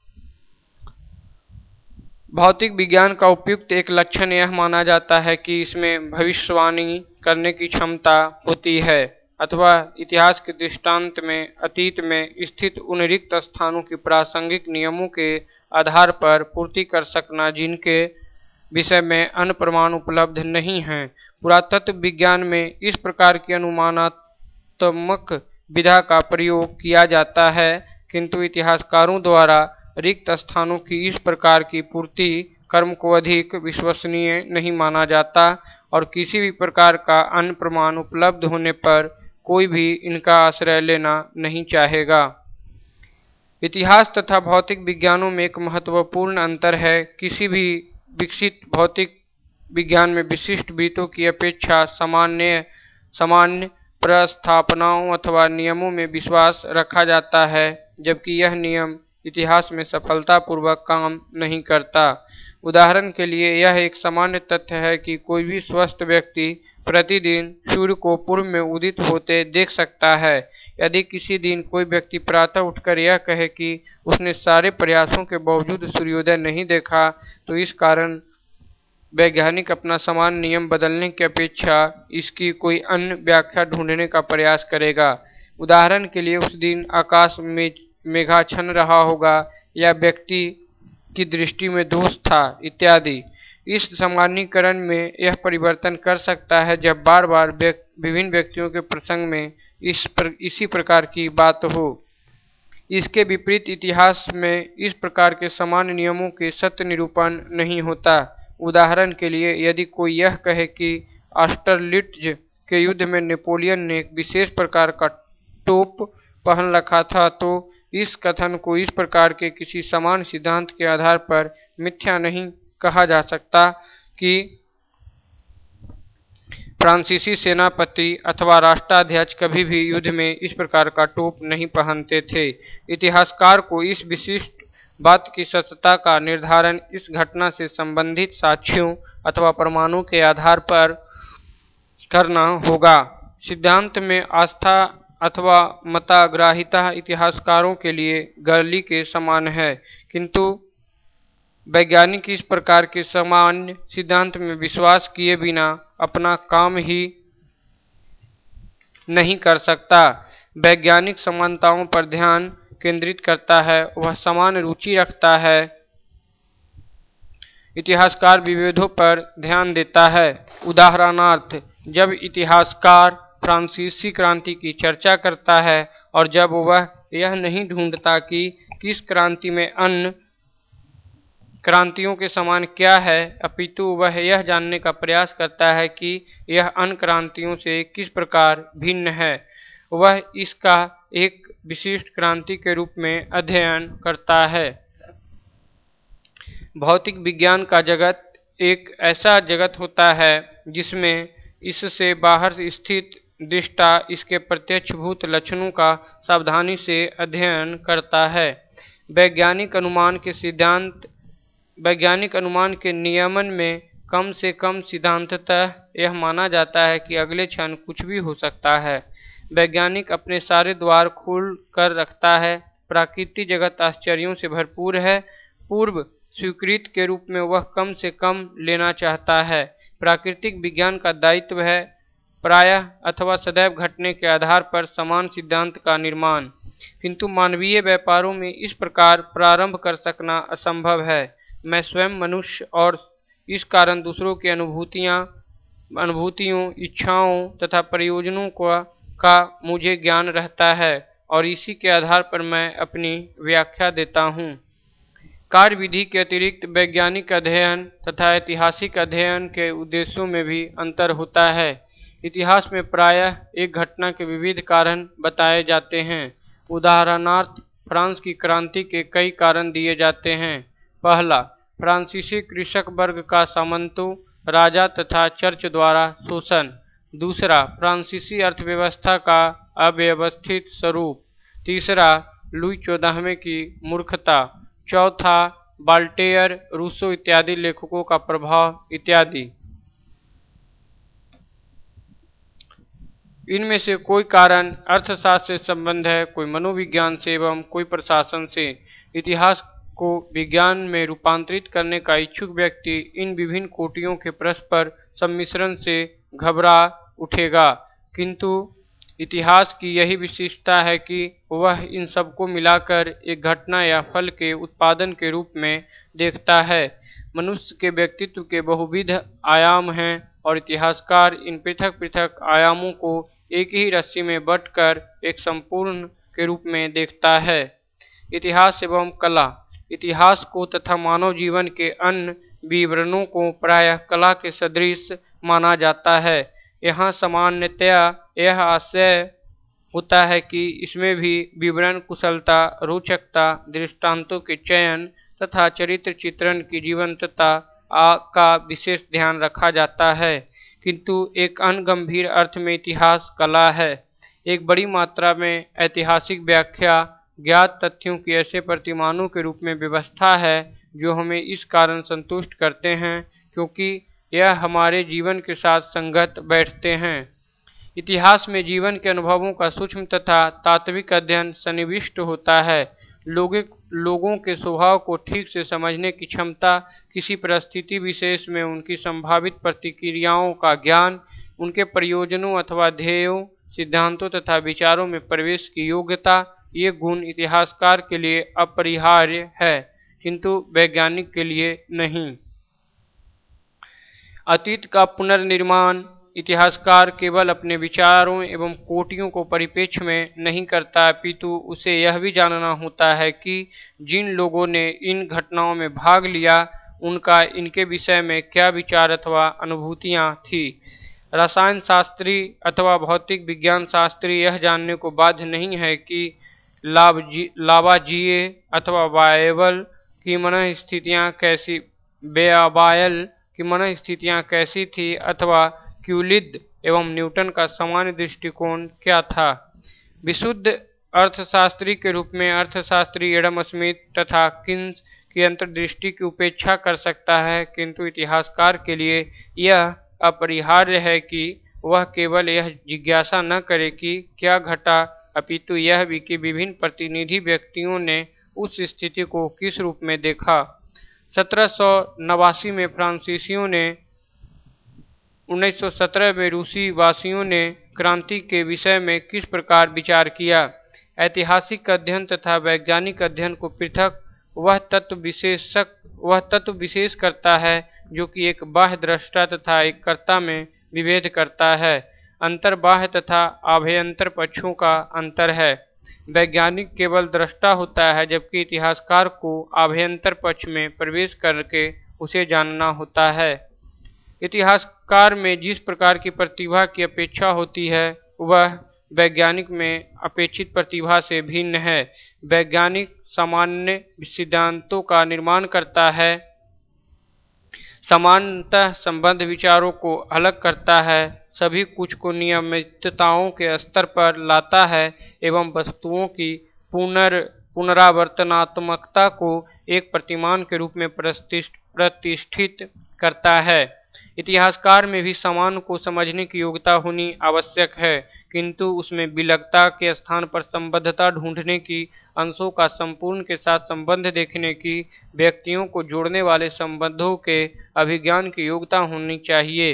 भौतिक विज्ञान का उपयुक्त एक लक्षण यह माना जाता है कि इसमें भविष्यवाणी करने की क्षमता होती है अथवा इतिहास के दृष्टांत में अतीत में स्थित उन रिक्त स्थानों की प्रासंगिक नियमों के आधार पर पूर्ति कर सकना जिनके विषय में अन्य प्रमाण उपलब्ध नहीं हैं। पुरातत्व विज्ञान में इस प्रकार की अनुमानात्मक विधा का प्रयोग किया जाता है, किंतु इतिहासकारों द्वारा रिक्त स्थानों की इस प्रकार की पूर्ति कर्म को अधिक विश्वसनीय नहीं माना जाता और किसी भी प्रकार का अन्य प्रमाण उपलब्ध होने पर कोई भी इनका आश्रय लेना नहीं चाहेगा। इतिहास तथा भौतिक विज्ञानों में एक महत्वपूर्ण अंतर है। किसी भी विकसित भौतिक विज्ञान में विशिष्ट वृत्तों की अपेक्षा सामान्य प्रस्थापनाओं अथवा नियमों में विश्वास रखा जाता है, जबकि यह नियम इतिहास में सफलतापूर्वक काम नहीं करता। उदाहरण के लिए यह एक सामान्य तथ्य है कि कोई भी स्वस्थ व्यक्ति प्रतिदिन सूर्य को पूर्व में उदित होते देख सकता है। यदि किसी दिन कोई व्यक्ति प्रातः उठकर यह कहे कि उसने सारे प्रयासों के बावजूद सूर्योदय नहीं देखा, तो इस कारण वैज्ञानिक अपना सामान्य नियम बदलने की अपेक्षा इसकी कोई अन्य व्याख्या ढूंढने का प्रयास करेगा। उदाहरण के लिए उस दिन आकाश में मेघाच्छन्न रहा होगा या व्यक्ति की दृष्टि में दोष था इत्यादि। इस सामान्यीकरण में यह परिवर्तन कर सकता है जब बार बार विभिन्न व्यक्तियों के प्रसंग में इसी प्रकार की बात हो। इसके विपरीत इतिहास में इस प्रकार के सामान्य नियमों के सत्य निरूपण नहीं होता। उदाहरण के लिए यदि कोई यह कहे कि ऑस्टरलिट्ज के युद्ध में नेपोलियन ने एक विशेष प्रकार का टोप पहन रखा था, तो इस कथन को इस प्रकार के किसी समान सिद्धांत के आधार पर मिथ्या नहीं कहा जा सकता कि फ्रांसीसी सेनापति अथवा राष्ट्राध्यक्ष कभी भी युद्ध में इस प्रकार का टोप नहीं पहनते थे। इतिहासकार को इस विशिष्ट बात की सत्यता का निर्धारण इस घटना से संबंधित साक्ष्यों अथवा प्रमाणों के आधार पर करना होगा। सिद्धांत में आस्था अथवा मताग्राहिता इतिहासकारों के लिए गली के समान है, किंतु वैज्ञानिक इस प्रकार के सामान्य सिद्धांत में विश्वास किए बिना अपना काम ही नहीं कर सकता। वैज्ञानिक समानताओं पर ध्यान केंद्रित करता है, वह समान रुचि रखता है। इतिहासकार विभेदों पर ध्यान देता है। उदाहरणार्थ, जब इतिहासकार फ्रांसीसी क्रांति की चर्चा करता है और जब वह यह नहीं ढूंढता कि किस क्रांति में अन्य क्रांतियों के समान क्या है, अपितु वह यह जानने का प्रयास करता है कि यह अन्य क्रांतियों से किस प्रकार भिन्न है। वह इसका एक विशिष्ट क्रांति के रूप में अध्ययन करता है। भौतिक विज्ञान का जगत एक ऐसा जगत होता है जिसमें इससे बाहर स्थित दृष्टा इसके प्रत्यक्षभूत लक्षणों का सावधानी से अध्ययन करता है। वैज्ञानिक अनुमान के नियमन में कम से कम सिद्धांततः यह माना जाता है कि अगले क्षण कुछ भी हो सकता है। वैज्ञानिक अपने सारे द्वार खोल कर रखता है। प्राकृतिक जगत आश्चर्यों से भरपूर है। पूर्व स्वीकृत के रूप में वह कम से कम लेना चाहता है। प्राकृतिक विज्ञान का दायित्व है प्रायः अथवा सदैव घटने के आधार पर समान सिद्धांत का निर्माण, किंतु मानवीय व्यापारों में इस प्रकार प्रारंभ कर सकना असंभव है। मैं स्वयं मनुष्य और इस कारण दूसरों की अनुभूतियों, इच्छाओं तथा प्रयोजनों का मुझे ज्ञान रहता है और इसी के आधार पर मैं अपनी व्याख्या देता हूँ। कार्य विधि के अतिरिक्त वैज्ञानिक अध्ययन तथा ऐतिहासिक अध्ययन के उद्देश्यों में भी अंतर होता है। इतिहास में प्रायः एक घटना के विविध कारण बताए जाते हैं। उदाहरणार्थ, फ्रांस की क्रांति के कई कारण दिए जाते हैं। पहला, फ्रांसीसी कृषक वर्ग का सामंतों, राजा तथा चर्च द्वारा शोषण। दूसरा, फ्रांसीसी अर्थव्यवस्था का अव्यवस्थित स्वरूप। तीसरा, लुई 14वें की मूर्खता। चौथा, वाल्टेयर, रूसो इत्यादि लेखकों का प्रभाव इत्यादि। इनमें से कोई कारण अर्थशास्त्र से संबंध है, कोई मनोविज्ञान से एवं कोई प्रशासन से। इतिहास को विज्ञान में रूपांतरित करने का इच्छुक व्यक्ति इन विभिन्न कोटियों के परस्पर सम्मिश्रण से घबरा उठेगा, किंतु इतिहास की यही विशेषता है कि वह इन सबको मिलाकर एक घटना या फल के उत्पादन के रूप में देखता है। मनुष्य के व्यक्तित्व के बहुविध आयाम हैं और इतिहासकार इन पृथक पृथक आयामों को एक ही रस्सी में बंटकर एक संपूर्ण के रूप में देखता है। इतिहास एवं कला। इतिहास को तथा मानव जीवन के अन्य विवरणों को प्रायः कला के सदृश माना जाता है। यहाँ सामान्यतया यह आशय होता है कि इसमें भी विवरण कुशलता, रोचकता, दृष्टांतों के चयन तथा चरित्र चित्रण की जीवंतता का विशेष ध्यान रखा जाता है, किंतु एक अन्य गंभीर अर्थ में इतिहास कला है। एक बड़ी मात्रा में ऐतिहासिक व्याख्या ज्ञात तथ्यों की ऐसे प्रतिमानों के रूप में व्यवस्था है जो हमें इस कारण संतुष्ट करते हैं क्योंकि यह हमारे जीवन के साथ संगत बैठते हैं। इतिहास में जीवन के अनुभवों का सूक्ष्म तथा तात्विक अध्ययन सन्निविष्ट होता है। लोगों के स्वभाव को ठीक से समझने की क्षमता, किसी परिस्थिति विशेष में उनकी संभावित प्रतिक्रियाओं का ज्ञान, उनके प्रयोजनों अथवा ध्येयों, सिद्धांतों तथा विचारों में प्रवेश की योग्यता, ये गुण इतिहासकार के लिए अपरिहार्य है, किंतु वैज्ञानिक के लिए नहीं। अतीत का पुनर्निर्माण इतिहासकार केवल अपने विचारों एवं कोटियों को परिप्रेक्ष्य में नहीं करता, अपितु उसे यह भी जानना होता है कि जिन लोगों ने इन घटनाओं में भाग लिया उनका इनके विषय में क्या विचार अथवा अनुभूतियाँ थी। रसायन शास्त्री अथवा भौतिक विज्ञान शास्त्री यह जानने को बाध्य नहीं है कि लावाजिए अथवा बायबल की मन स्थितियाँ कैसी थी अथवा क्यूलिद एवं न्यूटन का सामान्य दृष्टिकोण क्या था। विशुद्ध अर्थशास्त्री के रूप में अर्थशास्त्री एडम स्मिथ तथा किन्स की अंतर्दृष्टि की उपेक्षा कर सकता है, किंतु इतिहासकार के लिए यह अपरिहार्य है कि वह केवल यह जिज्ञासा न करे कि क्या घटा, अपितु यह भी कि विभिन्न प्रतिनिधि व्यक्तियों ने उस स्थिति को किस रूप में देखा। 1789 में फ्रांसीसियों ने, 1917 में रूसी वासियों ने क्रांति के विषय में किस प्रकार विचार किया। ऐतिहासिक अध्ययन तथा वैज्ञानिक अध्ययन को पृथक वह तत्व विशेष करता है जो कि एक बाह्य दृष्टा तथा एक कर्ता में विभेद करता है। अंतर बाह्य तथा आभ्यंतर पक्षों का अंतर है। वैज्ञानिक केवल दृष्टा होता है, जबकि इतिहासकार को आभ्यंतर पक्ष में प्रवेश करके उसे जानना होता है। इतिहासकार में जिस प्रकार की प्रतिभा की अपेक्षा होती है, वह वैज्ञानिक में अपेक्षित प्रतिभा से भिन्न है। वैज्ञानिक सामान्य सिद्धांतों का निर्माण करता है, समानतः संबंध विचारों को अलग करता है, सभी कुछ को नियमितताओं के स्तर पर लाता है एवं वस्तुओं की पुनरावर्तनात्मकता को एक प्रतिमान के रूप में प्रतिष्ठित करता है। इतिहासकार में भी समान को समझने की योग्यता होनी आवश्यक है, किंतु उसमें विलगता के स्थान पर संबद्धता ढूंढने की, अंशों का संपूर्ण के साथ संबंध देखने की, व्यक्तियों को जोड़ने वाले संबंधों के अभिज्ञान की योग्यता होनी चाहिए।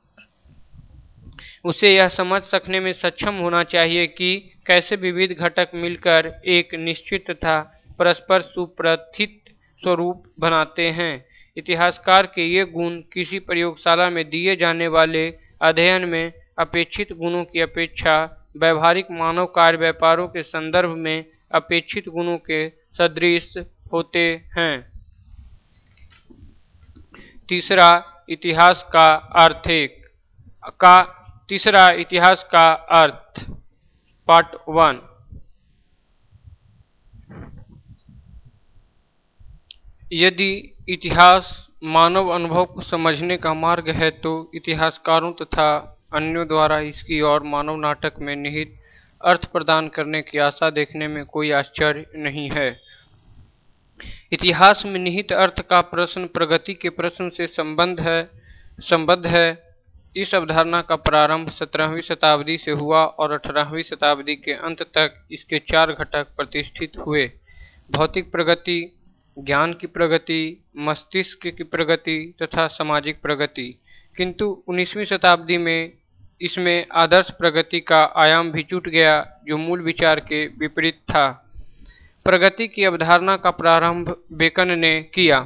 उसे यह समझ सकने में सक्षम होना चाहिए कि कैसे विविध घटक मिलकर एक निश्चित तथा परस्पर सुप्रथित स्वरूप बनाते हैं। इतिहासकार के ये गुण किसी प्रयोगशाला में दिए जाने वाले अध्ययन में अपेक्षित गुणों की अपेक्षा व्यावहारिक मानव कार्य व्यापारों के संदर्भ में अपेक्षित गुणों के सदृश होते हैं। तीसरा इतिहास का अर्थ पार्ट 1। यदि इतिहास मानव अनुभव को समझने का मार्ग है, तो इतिहासकारों तथा अन्यों द्वारा इसकी और मानव नाटक में निहित अर्थ प्रदान करने की आशा देखने में कोई आश्चर्य नहीं है। इतिहास में निहित अर्थ का प्रश्न प्रगति के प्रश्न से संबद्ध है। इस अवधारणा का प्रारंभ 17वीं शताब्दी से हुआ और 18वीं शताब्दी के अंत तक इसके 4 घटक प्रतिष्ठित हुए: भौतिक प्रगति, ज्ञान की प्रगति, मस्तिष्क की प्रगति तथा सामाजिक प्रगति। किंतु 19वीं शताब्दी में इसमें आदर्श प्रगति का आयाम भी जुट गया, जो मूल विचार के विपरीत था। प्रगति की अवधारणा का प्रारंभ बेकन ने किया।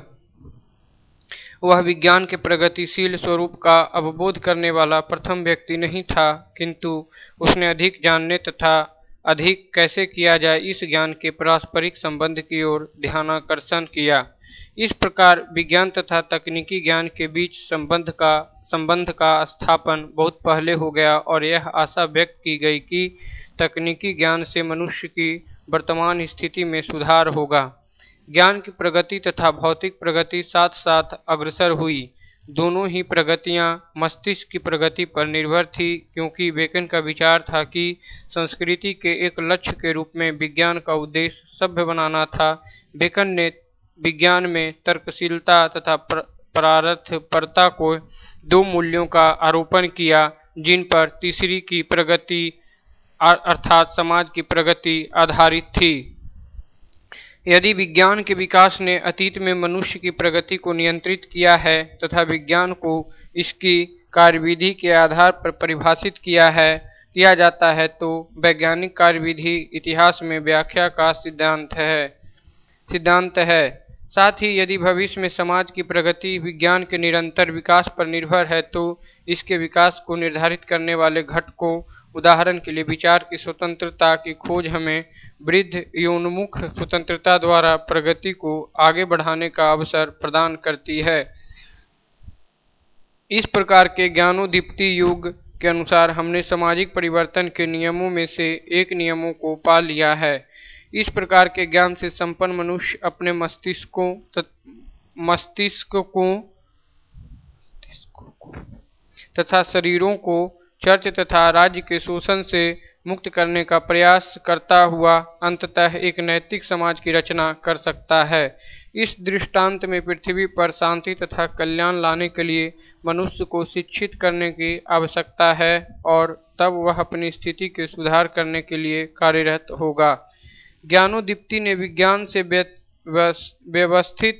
वह विज्ञान के प्रगतिशील स्वरूप का अवबोध करने वाला प्रथम व्यक्ति नहीं था, किंतु उसने अधिक जानने तथा अधिक कैसे किया जाए इस ज्ञान के पारस्परिक संबंध की ओर ध्यानाकर्षण किया। इस प्रकार विज्ञान तथा तकनीकी ज्ञान के बीच संबंध का स्थापन बहुत पहले हो गया और यह आशा व्यक्त की गई कि तकनीकी ज्ञान से मनुष्य की वर्तमान स्थिति में सुधार होगा। ज्ञान की प्रगति तथा भौतिक प्रगति साथ साथ अग्रसर हुई। दोनों ही प्रगतियां मस्तिष्क की प्रगति पर निर्भर थी, क्योंकि बेकन का विचार था कि संस्कृति के एक लक्ष्य के रूप में विज्ञान का उद्देश्य सभ्य बनाना था। बेकन ने विज्ञान में तर्कशीलता तथा परार्थपरता को 2 मूल्यों का आरोपण किया, जिन पर तीसरी की प्रगति अर्थात समाज की प्रगति आधारित थी। यदि विज्ञान के विकास ने अतीत में मनुष्य की प्रगति को नियंत्रित किया है तथा विज्ञान को इसकी कार्यविधि के आधार पर परिभाषित किया जाता है, तो वैज्ञानिक कार्यविधि इतिहास में व्याख्या का सिद्धांत है। साथ ही यदि भविष्य में समाज की प्रगति विज्ञान के निरंतर विकास पर निर्भर है, तो इसके विकास को निर्धारित करने वाले घटकों, उदाहरण के लिए विचार की स्वतंत्रता की खोज, हमें वृद्ध योन्मुख स्वतंत्रता द्वारा प्रगति को आगे बढ़ाने का अवसर प्रदान करती है। इस प्रकार के ज्ञानोदीप्ति युग के अनुसार हमने सामाजिक परिवर्तन के नियमों में से एक नियमों को पा लिया है। इस प्रकार के ज्ञान से संपन्न मनुष्य अपने मस्तिष्क को तथा शरीरों को चर्च तथा राज्य के शोषण से मुक्त करने का प्रयास करता हुआ अंततः एक नैतिक समाज की रचना कर सकता है। इस दृष्टांत में पृथ्वी पर शांति तथा कल्याण लाने के लिए मनुष्य को शिक्षित करने की आवश्यकता है और तब वह अपनी स्थिति के सुधार करने के लिए कार्यरत होगा। ज्ञानोदीप्ति ने विज्ञान से व्यवस्थित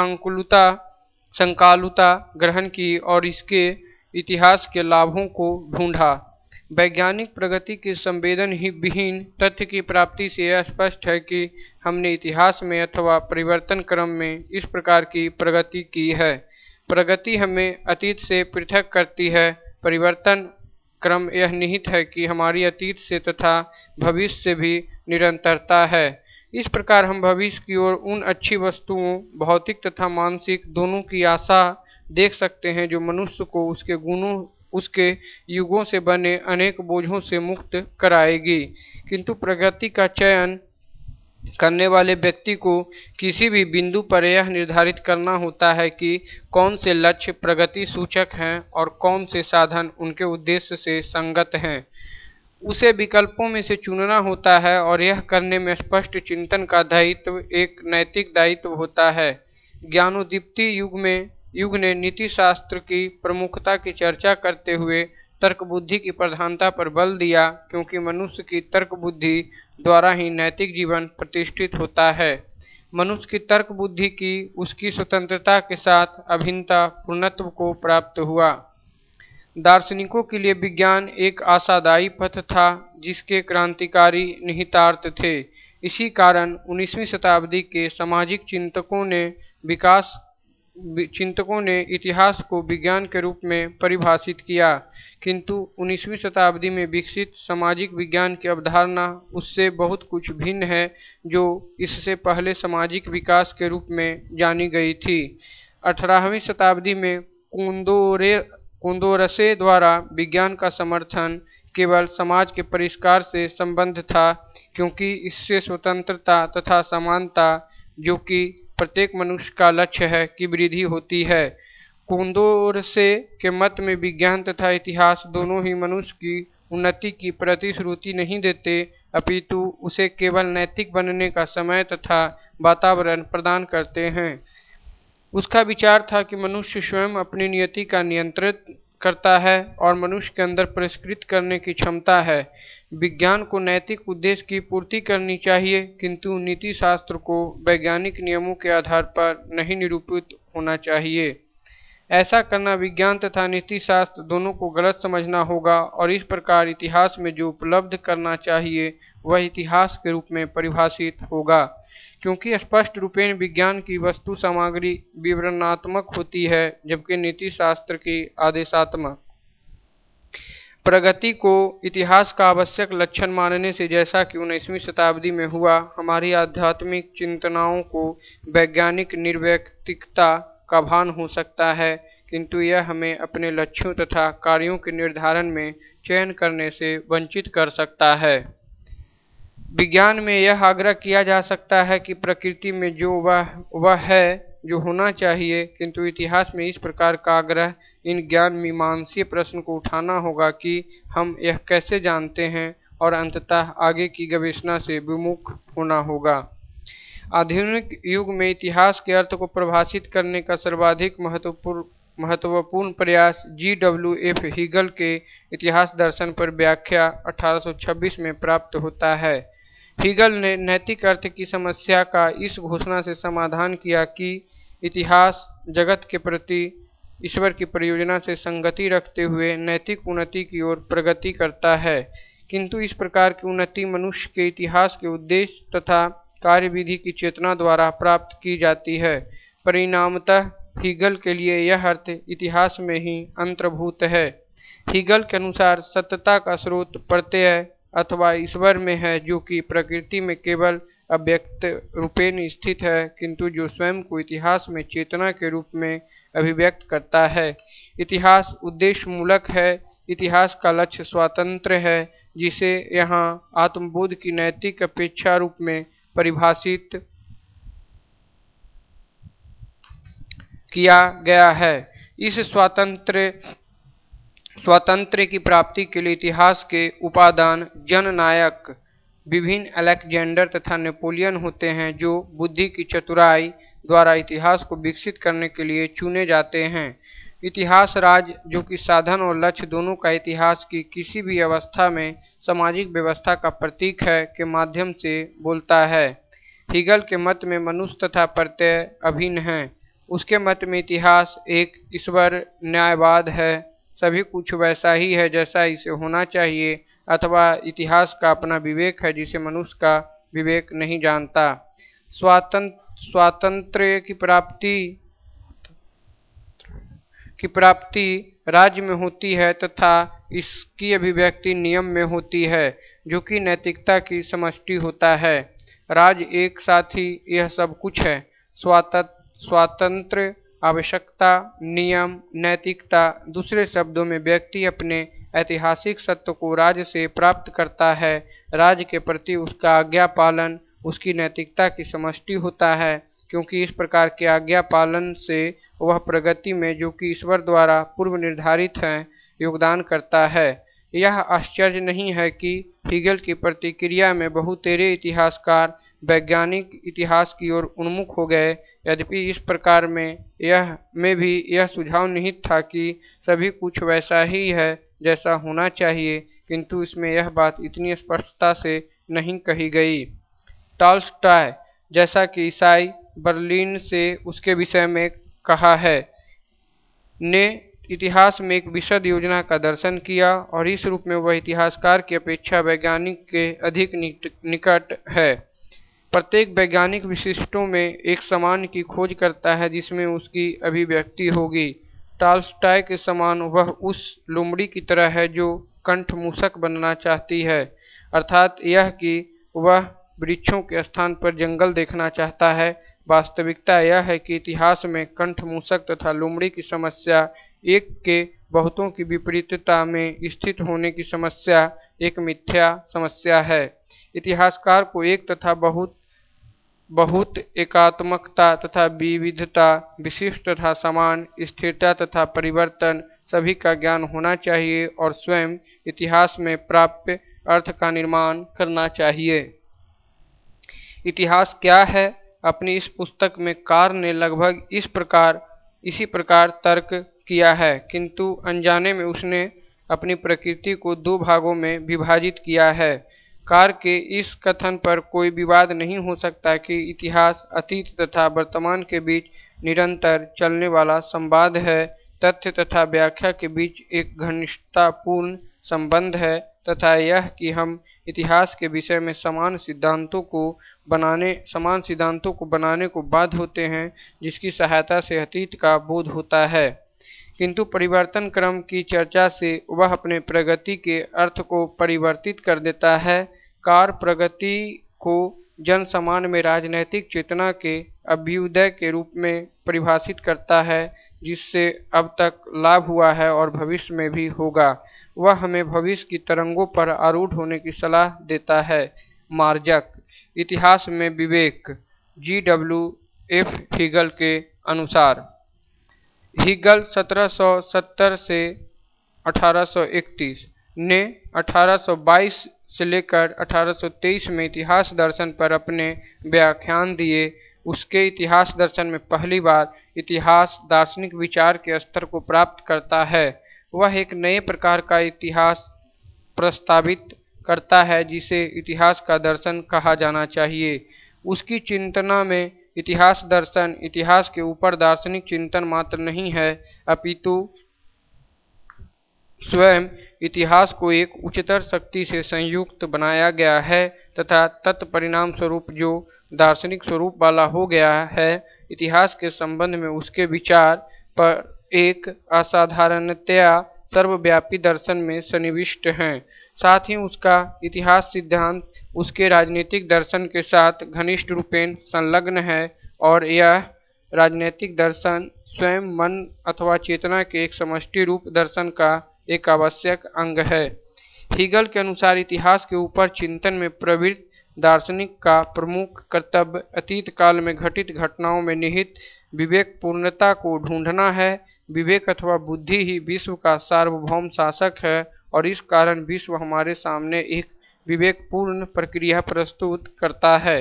संकालुता ग्रहण की और इसके इतिहास के लाभों को ढूंढा। वैज्ञानिक प्रगति के संवेदन ही विहीन तथ्य की प्राप्ति से यह स्पष्ट है कि हमने इतिहास में अथवा परिवर्तन क्रम में इस प्रकार की प्रगति की है। प्रगति हमें अतीत से पृथक करती है, परिवर्तन क्रम यह निहित है कि हमारी अतीत से तथा भविष्य से भी निरंतरता है। इस प्रकार हम भविष्य की ओर उन अच्छी वस्तुओं, भौतिक तथा मानसिक दोनों की आशा देख सकते हैं जो मनुष्य को उसके गुणों, उसके युगों से बने अनेक बोझों से मुक्त कराएगी। किंतु प्रगति का चयन करने वाले व्यक्ति को किसी भी बिंदु पर यह निर्धारित करना होता है कि कौन से लक्ष्य प्रगति सूचक हैं और कौन से साधन उनके उद्देश्य से संगत हैं। उसे विकल्पों में से चुनना होता है और यह करने में स्पष्ट चिंतन का दायित्व एक नैतिक दायित्व होता है। ज्ञानोदीप्ति युग ने नीति शास्त्र की प्रमुखता की चर्चा करते हुए तर्क बुद्धि की प्रधानता पर बल दिया, क्योंकि मनुष्य की तर्क बुद्धि द्वारा ही नैतिक जीवन प्रतिष्ठित होता है। मनुष्य की तर्क बुद्धि की उसकी स्वतंत्रता के साथ अभिन्नता पूर्णत्व को प्राप्त हुआ। दार्शनिकों के लिए विज्ञान एक आशादायी पथ था जिसके क्रांतिकारी निहितार्थ थे। इसी कारण 19वीं शताब्दी के सामाजिक चिंतकों ने इतिहास को विज्ञान के रूप में परिभाषित किया, किंतु 19वीं शताब्दी में विकसित सामाजिक विज्ञान की अवधारणा उससे बहुत कुछ भिन्न है, जो इससे पहले सामाजिक विकास के रूप में जानी गई थी। 18वीं शताब्दी में कोंदोरसे द्वारा विज्ञान का समर्थन केवल समाज के परिष्कार से संबद्ध था, क्योंकि इससे स्वतंत्रता तथा समानता, जो कि प्रत्येक मनुष्य का लक्ष्य है, की वृद्धि होती है। कोंदोरसे के मत में विज्ञान तथा इतिहास दोनों ही मनुष्य की उन्नति की प्रतिश्रुति नहीं देते, अपितु उसे केवल नैतिक बनने का समय तथा वातावरण प्रदान करते हैं। उसका विचार था कि मनुष्य स्वयं अपनी नियति का नियंत्रित करता है और मनुष्य के अंदर पुरस्कृत करने की क्षमता है। विज्ञान को नैतिक उद्देश्य की पूर्ति करनी चाहिए, किंतु नीति शास्त्र को वैज्ञानिक नियमों के आधार पर नहीं निरूपित होना चाहिए। ऐसा करना विज्ञान तथा नीति शास्त्र दोनों को गलत समझना होगा और इस प्रकार इतिहास में जो उपलब्ध करना चाहिए वह इतिहास के रूप में परिभाषित होगा, क्योंकि स्पष्ट रूपेण विज्ञान की वस्तु सामग्री विवरणात्मक होती है, जबकि नीति शास्त्र की आदेशात्मक। प्रगति को इतिहास का आवश्यक लक्षण मानने से, जैसा कि 19वीं शताब्दी में हुआ, हमारी आध्यात्मिक चिंतनाओं को वैज्ञानिक निर्वैयक्तिकता का भान हो सकता है, किंतु यह हमें अपने लक्ष्यों तथा कार्यों के निर्धारण में चयन करने से वंचित कर सकता है। विज्ञान में यह आग्रह किया जा सकता है कि प्रकृति में जो वह है जो होना चाहिए, किंतु इतिहास में इस प्रकार का आग्रह इन ज्ञान मीमांसीय प्रश्न को उठाना होगा कि हम यह कैसे जानते हैं, और अंततः आगे की गवेषणा से विमुख होना होगा। आधुनिक युग में इतिहास के अर्थ को परिभाषित करने का सर्वाधिक महत्वपूर्ण प्रयास GW.F. हीगल के इतिहास दर्शन पर व्याख्या 1826 में प्राप्त होता है। हीगल ने नैतिक अर्थ की समस्या का इस घोषणा से समाधान किया कि इतिहास जगत के प्रति ईश्वर की परियोजना से संगति रखते हुए नैतिक उन्नति की ओर प्रगति करता है, किंतु इस प्रकार की उन्नति मनुष्य के इतिहास के उद्देश्य तथा कार्यविधि की चेतना द्वारा प्राप्त की जाती है। परिणामतः हीगल के लिए यह अर्थ इतिहास में ही अंतर्भूत है। हीगल के अनुसार सत्यता का स्रोत प्रत्यय अथवा ईश्वर में है, जो कि प्रकृति में केवल अव्यक्त रूपेण स्थित है, किंतु जो स्वयं को इतिहास में चेतना के रूप में अभिव्यक्त करता है। इतिहास उद्देश्य मूलक है। इतिहास का लक्ष्य स्वातंत्र्य है, जिसे यहाँ आत्मबोध की नैतिक अपेक्षा रूप में परिभाषित किया गया है। इस स्वातंत्र्य की प्राप्ति के लिए इतिहास के उपादान जननायक विभिन्न अलेक्जेंडर तथा नेपोलियन होते हैं, जो बुद्धि की चतुराई द्वारा इतिहास को विकसित करने के लिए चुने जाते हैं। इतिहास राज्य, जो कि साधन और लक्ष्य दोनों का इतिहास की किसी भी अवस्था में सामाजिक व्यवस्था का प्रतीक है, के माध्यम से बोलता है। हीगल के मत में मनुष्य तथा प्रत्यय अभिन्न हैं। उसके मत में इतिहास एक ईश्वर न्यायवाद है, सभी कुछ वैसा ही है जैसा इसे होना चाहिए, अथवा इतिहास का अपना विवेक है जिसे मनुष्य का विवेक नहीं जानता। स्वातंत्र्य की प्राप्ति राज्य में होती है तथा इसकी अभिव्यक्ति नियम में होती है, जो कि नैतिकता की समष्टि होता है। राज एक साथ ही यह सब कुछ है। स्वातंत्र्य, आवश्यकता, नियम, नैतिकता, दूसरे शब्दों में व्यक्ति अपने ऐतिहासिक सत्य को राज्य से प्राप्त करता है। राज्य के प्रति उसका आज्ञा पालन उसकी नैतिकता की समष्टि होता है, क्योंकि इस प्रकार के आज्ञा पालन से वह प्रगति में, जो कि ईश्वर द्वारा पूर्व निर्धारित है, योगदान करता है। यह आश्चर्य नहीं है कि हीगल की प्रतिक्रिया में बहुतेरे इतिहासकार वैज्ञानिक इतिहास की ओर उन्मुख हो गए। यद्यपि इस प्रकार में भी यह सुझाव निहित था कि सभी कुछ वैसा ही है जैसा होना चाहिए, किंतु इसमें यह बात इतनी स्पष्टता से नहीं कही गई। टॉल्स्टॉय, जैसा कि ईसाई बर्लिन से उसके विषय में कहा है, ने इतिहास में एक विशद योजना का दर्शन किया और इस रूप में वह इतिहासकार की अपेक्षा वैज्ञानिक के अधिक निकट है। प्रत्येक वैज्ञानिक विशिष्टों में एक समान की खोज करता है जिसमें उसकी अभिव्यक्ति होगी। टॉल्स्टॉय के समान वह उस लोमड़ी की तरह है जो कंठ मूसक बनना चाहती है, अर्थात यह कि वह वृक्षों के स्थान पर जंगल देखना चाहता है। वास्तविकता यह है कि इतिहास में कंठ मूसक तथा लोमड़ी की समस्या एक के बहुतों की विपरीतता में स्थित होने की समस्या एक मिथ्या समस्या है। इतिहासकार को एक तथा बहुत एकात्मकता तथा विविधता, विशिष्ट तथा समान, स्थिरता तथा परिवर्तन सभी का ज्ञान होना चाहिए और स्वयं इतिहास में प्राप्य अर्थ का निर्माण करना चाहिए। इतिहास क्या है? अपनी इस पुस्तक में कार ने लगभग इसी प्रकार तर्क किया है, किंतु अनजाने में उसने अपनी प्रकृति को दो भागों में विभाजित किया है। कार के इस कथन पर कोई विवाद नहीं हो सकता कि इतिहास अतीत तथा वर्तमान के बीच निरंतर चलने वाला संवाद है। तथ्य तथा व्याख्या के बीच एक घनिष्ठतापूर्ण संबंध है तथा यह कि हम इतिहास के विषय में समान सिद्धांतों को बनाने को बाध्य होते हैं, जिसकी सहायता से अतीत का बोध होता है। किंतु परिवर्तन क्रम की चर्चा से वह अपने प्रगति के अर्थ को परिवर्तित कर देता है। कार प्रगति को जन समान में राजनैतिक चेतना के अभ्युदय के रूप में परिभाषित करता है, जिससे अब तक लाभ हुआ है और भविष्य में भी होगा। वह हमें भविष्य की तरंगों पर आरूढ़ होने की सलाह देता है। मार्जक, इतिहास में विवेक, G.W.F. हीगल के अनुसार। हीगल 1770 से 1831 ने 1822 से लेकर 1823 में इतिहास दर्शन पर अपने व्याख्यान दिए। उसके इतिहास दर्शन में पहली बार इतिहास दार्शनिक विचार के स्तर को प्राप्त करता है। वह एक नए प्रकार का इतिहास प्रस्तावित करता है जिसे इतिहास का दर्शन कहा जाना चाहिए। उसकी चिंतना में इतिहास दर्शन इतिहास के ऊपर दार्शनिक चिंतन मात्र नहीं है, अपितु स्वयं इतिहास को एक उच्चतर शक्ति से संयुक्त बनाया गया है तथा तत्परिणाम स्वरूप जो दार्शनिक स्वरूप वाला हो गया है। इतिहास के संबंध में उसके विचार पर एक असाधारणतया सर्वव्यापी दर्शन में सन्निविष्ट हैं। साथ ही उसका इतिहास सिद्धांत उसके राजनीतिक दर्शन के साथ घनिष्ठ रूपेण संलग्न है और यह राजनीतिक दर्शन स्वयं मन अथवा चेतना के एक समष्टि रूप दर्शन का एक आवश्यक अंग है। हीगल के अनुसार इतिहास के ऊपर चिंतन में प्रवृत्त दार्शनिक का प्रमुख कर्तव्य अतीत काल में घटित घटनाओं में निहित विवेक पूर्णता को ढूंढना है। विवेक अथवा बुद्धि ही विश्व का सार्वभौम शासक है और इस कारण विश्व हमारे सामने एक विवेकपूर्ण प्रक्रिया प्रस्तुत करता है।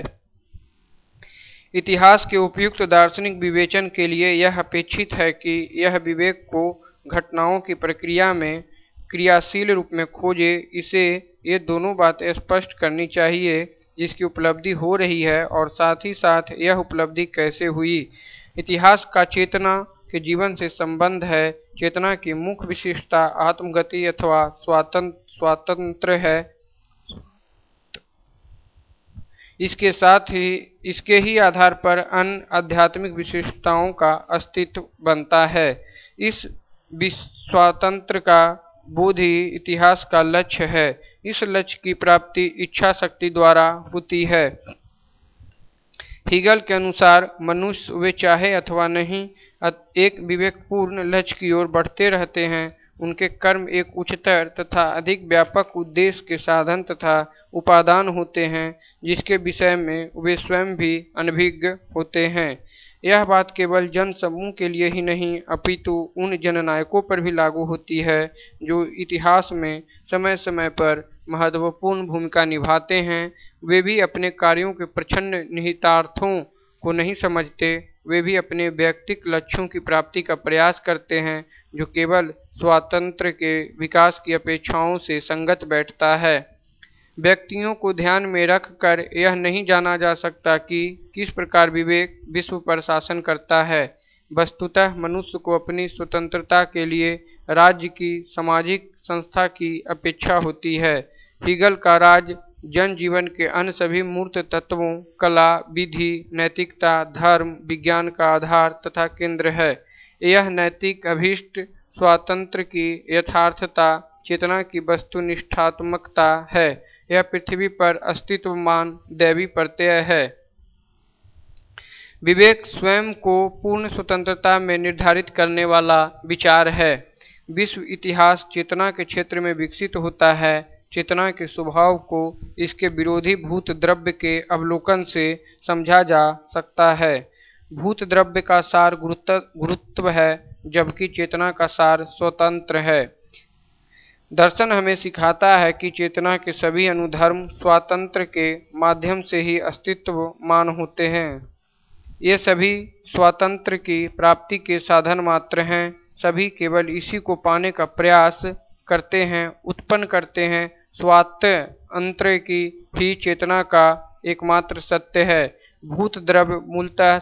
इतिहास के उपयुक्त दार्शनिक विवेचन के लिए यह अपेक्षित है कि यह विवेक को घटनाओं की प्रक्रिया में क्रियाशील रूप में खोजे। इसे ये दोनों बातें स्पष्ट करनी चाहिए, जिसकी उपलब्धि हो रही है और साथ ही साथ यह उपलब्धि कैसे हुई। इतिहास का चेतना के जीवन से संबंध है। चेतना की मुख्य विशेषता आत्मगति अथवा स्वातंत्र्य है। इसके साथ ही इसके ही आधार पर अन्य आध्यात्मिक विशेषताओं का अस्तित्व बनता है। इस स्वातंत्र का बोध ही इतिहास का लक्ष्य है। इस लक्ष्य की प्राप्ति इच्छा शक्ति द्वारा होती है। हीगल के अनुसार मनुष्य वे चाहे अथवा नहीं एक विवेकपूर्ण लक्ष्य की ओर बढ़ते रहते हैं। उनके कर्म एक उच्चतर तथा अधिक व्यापक उद्देश्य के साधन तथा उपादान होते हैं, जिसके विषय में वे स्वयं भी अनभिज्ञ होते हैं। यह बात केवल जन समूह के लिए ही नहीं अपितु उन जननायकों पर भी लागू होती है जो इतिहास में समय समय पर महत्वपूर्ण भूमिका निभाते हैं। वे भी अपने कार्यों के प्रच्छन्न निहितार्थों को नहीं समझते। वे भी अपने व्यक्तिक लक्ष्यों की प्राप्ति का प्रयास करते हैं जो केवल स्वातंत्र्य के विकास की अपेक्षाओं से संगत बैठता है। व्यक्तियों को ध्यान में रखकर यह नहीं जाना जा सकता कि किस प्रकार विवेक विश्व पर शासन करता है। वस्तुतः मनुष्य को अपनी स्वतंत्रता के लिए राज्य की सामाजिक संस्था की अपेक्षा होती है। हीगल का राज्य जनजीवन के अन्य सभी मूर्त तत्वों कला, विधि, नैतिकता, धर्म, विज्ञान का आधार तथा केंद्र है। यह नैतिक अभीष्ट स्वातंत्र्य की यथार्थता चेतना की वस्तुनिष्ठात्मकता है। यह पृथ्वी पर अस्तित्वमान दैवी प्रत्यय है। विवेक स्वयं को पूर्ण स्वतंत्रता में निर्धारित करने वाला विचार है। विश्व इतिहास चेतना के क्षेत्र में विकसित होता है। चेतना के स्वभाव को इसके विरोधी भूत द्रव्य के अवलोकन से समझा जा सकता है। भूत द्रव्य का सार गुरुत्व है, जबकि चेतना का सार स्वतंत्र है। दर्शन हमें सिखाता है कि चेतना के सभी अनुधर्म स्वातंत्र्य के माध्यम से ही अस्तित्वमान होते हैं। ये सभी स्वातंत्र्य की प्राप्ति के साधन मात्र हैं। सभी केवल इसी को पाने का प्रयास करते हैं, उत्पन्न करते हैं। स्वातंत्र्य की ही चेतना का एकमात्र सत्य है। भूत द्रव्य मूलतः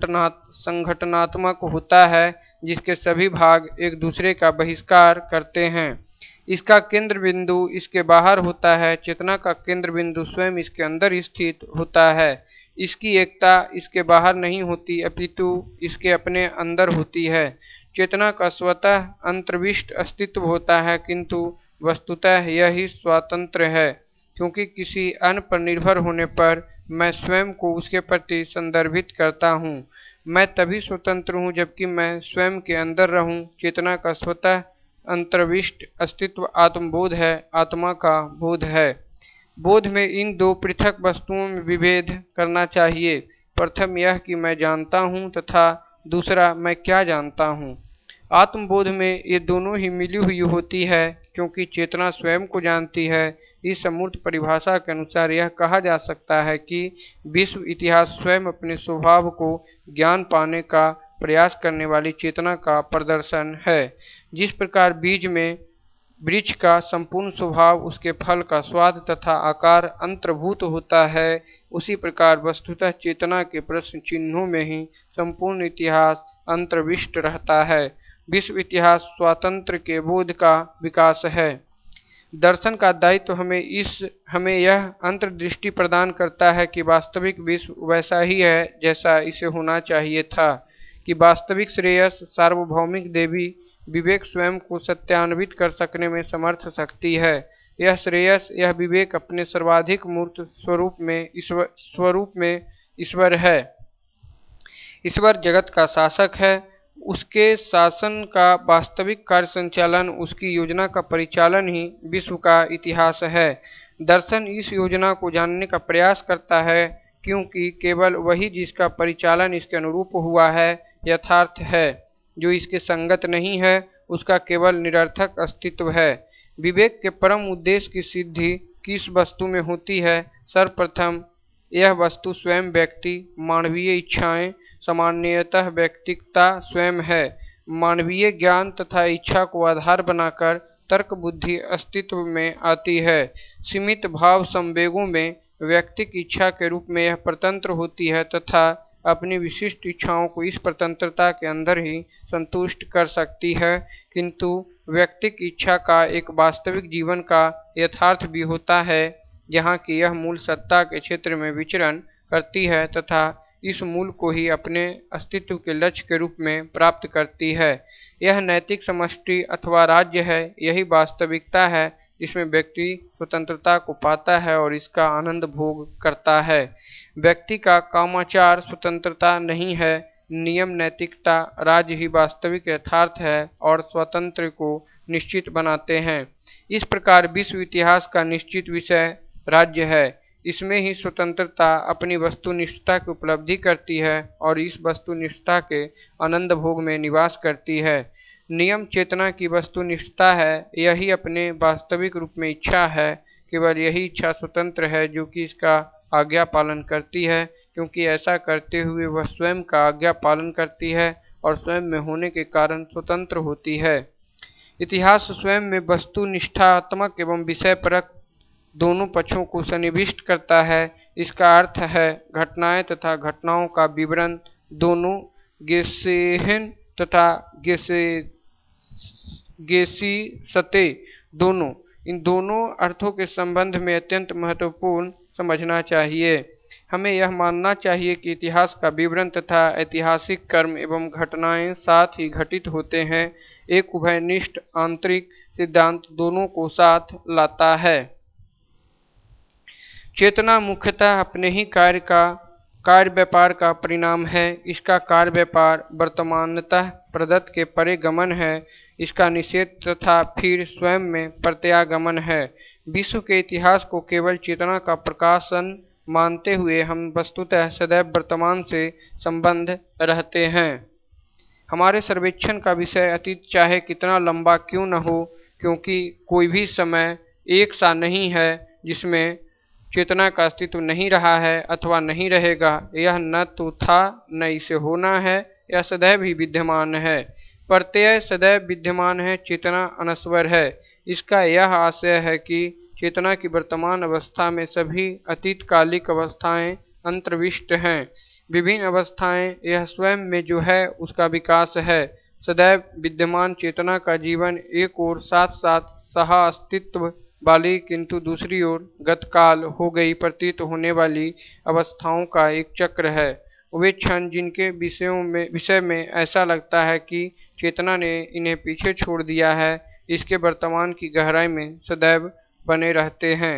संगठनात्मक होता है, जिसके सभी भाग एक दूसरे का बहिष्कार करते हैं। इसका केंद्र बिंदु इसके बाहर होता है। चेतना का केंद्र बिंदु स्वयं इसके अंदर स्थित होता है। इसकी एकता इसके बाहर नहीं होती अपितु इसके अपने अंदर होती है। चेतना का स्वतः अंतर्विष्ट अस्तित्व होता है, किंतु वस्तुतः यह ही स्वातंत्र्य है, क्योंकि किसी अन्य पर निर्भर होने पर मैं स्वयं को उसके प्रति संदर्भित करता हूँ। मैं तभी स्वतंत्र हूँ जबकि मैं स्वयं के अंदर रहूँ। चेतना का स्वतः अंतर्विष्ट अस्तित्व आत्मबोध है, आत्मा का बोध है। बोध में इन दो पृथक वस्तुओं में विभेद करना चाहिए। प्रथम यह कि मैं जानता हूँ तथा दूसरा मैं क्या जानता हूँ। आत्मबोध में ये दोनों ही मिली हुई होती है, क्योंकि चेतना स्वयं को जानती है। इस अमूर्त परिभाषा के अनुसार यह कहा जा सकता है कि विश्व इतिहास स्वयं अपने स्वभाव को ज्ञान पाने का प्रयास करने वाली चेतना का प्रदर्शन है। जिस प्रकार बीज में वृक्ष का संपूर्ण स्वभाव उसके फल का स्वाद तथा आकार अंतर्भूत होता है, उसी प्रकार वस्तुतः चेतना के प्रश्न चिन्हों में ही संपूर्ण इतिहास अंतर्विष्ट रहता है। विश्व इतिहास स्वातंत्र्य के बोध का विकास है। दर्शन का दायित्व हमें यह अंतर्दृष्टि प्रदान करता है कि वास्तविक विश्व वैसा ही है जैसा इसे होना चाहिए था, कि वास्तविक श्रेयस सार्वभौमिक देवी विवेक स्वयं को सत्यान्वित कर सकने में समर्थ शक्ति है। यह श्रेयस, यह विवेक अपने सर्वाधिक मूर्त स्वरूप में ईश्वर है। ईश्वर जगत का शासक है। उसके शासन का वास्तविक कार्य संचालन, उसकी योजना का परिचालन ही विश्व का इतिहास है। दर्शन इस योजना को जानने का प्रयास करता है, क्योंकि केवल वही जिसका परिचालन इसके अनुरूप हुआ है यथार्थ है। जो इसके संगत नहीं है उसका केवल निरर्थक अस्तित्व है। विवेक के परम उद्देश्य की सिद्धि किस वस्तु में होती है? सर्वप्रथम यह वस्तु स्वयं व्यक्ति, मानवीय इच्छाएं, सामान्यतः व्यक्तिकता स्वयं है। मानवीय ज्ञान तथा इच्छा को आधार बनाकर तर्क बुद्धि अस्तित्व में आती है। सीमित भाव संवेगों में व्यक्तिक इच्छा के रूप में यह स्वतंत्र होती है तथा अपनी विशिष्ट इच्छाओं को इस स्वतंत्रता के अंदर ही संतुष्ट कर सकती है, किंतु व्यक्तिक इच्छा का एक वास्तविक जीवन का यथार्थ भी होता है, जहाँ की यह मूल सत्ता के क्षेत्र में विचरण करती है तथा इस मूल को ही अपने अस्तित्व के लक्ष्य के रूप में प्राप्त करती है। यह नैतिक समष्टि अथवा राज्य है, यही वास्तविकता है जिसमें व्यक्ति स्वतंत्रता को पाता है और इसका आनंद भोग करता है। व्यक्ति का कामाचार स्वतंत्रता नहीं है, नियम नैतिकता राज्य ही वास्तविक यथार्थ है और स्वतंत्र को निश्चित बनाते हैं। इस प्रकार विश्व इतिहास का निश्चित विषय राज्य है। इसमें ही स्वतंत्रता अपनी वस्तुनिष्ठता की उपलब्धि करती है और इस वस्तुनिष्ठता के आनंद भोग में निवास करती है। नियम चेतना की वस्तुनिष्ठता है, यही अपने वास्तविक रूप में इच्छा है। केवल यही इच्छा स्वतंत्र है जो कि इसका आज्ञा पालन करती है, क्योंकि ऐसा करते हुए वह स्वयं का आज्ञा पालन करती है और स्वयं में होने के कारण स्वतंत्र होती है। इतिहास स्वयं में वस्तुनिष्ठात्मक एवं विषयपरक दोनों पक्षों को सन्निविष्ट करता है। इसका अर्थ है घटनाएं तथा घटनाओं का विवरण दोनों गेसेहन तथा गेसीसते दोनों, इन दोनों अर्थों के संबंध में अत्यंत महत्वपूर्ण समझना चाहिए। हमें यह मानना चाहिए कि इतिहास का विवरण तथा ऐतिहासिक कर्म एवं घटनाएं साथ ही घटित होते हैं। एक उभयनिष्ठ आंतरिक सिद्धांत दोनों को साथ लाता है। चेतना मुख्यतः अपने ही कार्य व्यापार का परिणाम है। इसका कार्य व्यापार वर्तमानतः प्रदत्त के परे गमन है, इसका निषेध तथा फिर स्वयं में प्रत्यागमन है। विश्व के इतिहास को केवल चेतना का प्रकाशन मानते हुए हम वस्तुतः सदैव वर्तमान से संबंध रहते हैं। हमारे सर्वेक्षण का विषय अतीत चाहे कितना लंबा क्यों न हो, क्योंकि कोई भी समय एक सा नहीं है जिसमें चेतना का अस्तित्व नहीं रहा है अथवा नहीं रहेगा। यह न तो था न इसे होना है, यह सदैव ही विद्यमान है। प्रत्यय सदैव विद्यमान है, चेतना अनश्वर है। इसका यह आशय है कि चेतना की वर्तमान अवस्था में सभी अतीतकालिक अवस्थाएं अंतर्विष्ट हैं। विभिन्न अवस्थाएं यह स्वयं में जो है उसका विकास है। सदैव विद्यमान चेतना का जीवन एक ओर साथ साथ सह अस्तित्व वाली किंतु दूसरी ओर गतकाल हो गई प्रतीत होने वाली अवस्थाओं का एक चक्र है। वे क्षण जिनके विषय में ऐसा लगता है कि चेतना ने इन्हें पीछे छोड़ दिया है, इसके वर्तमान की गहराई में सदैव बने रहते हैं।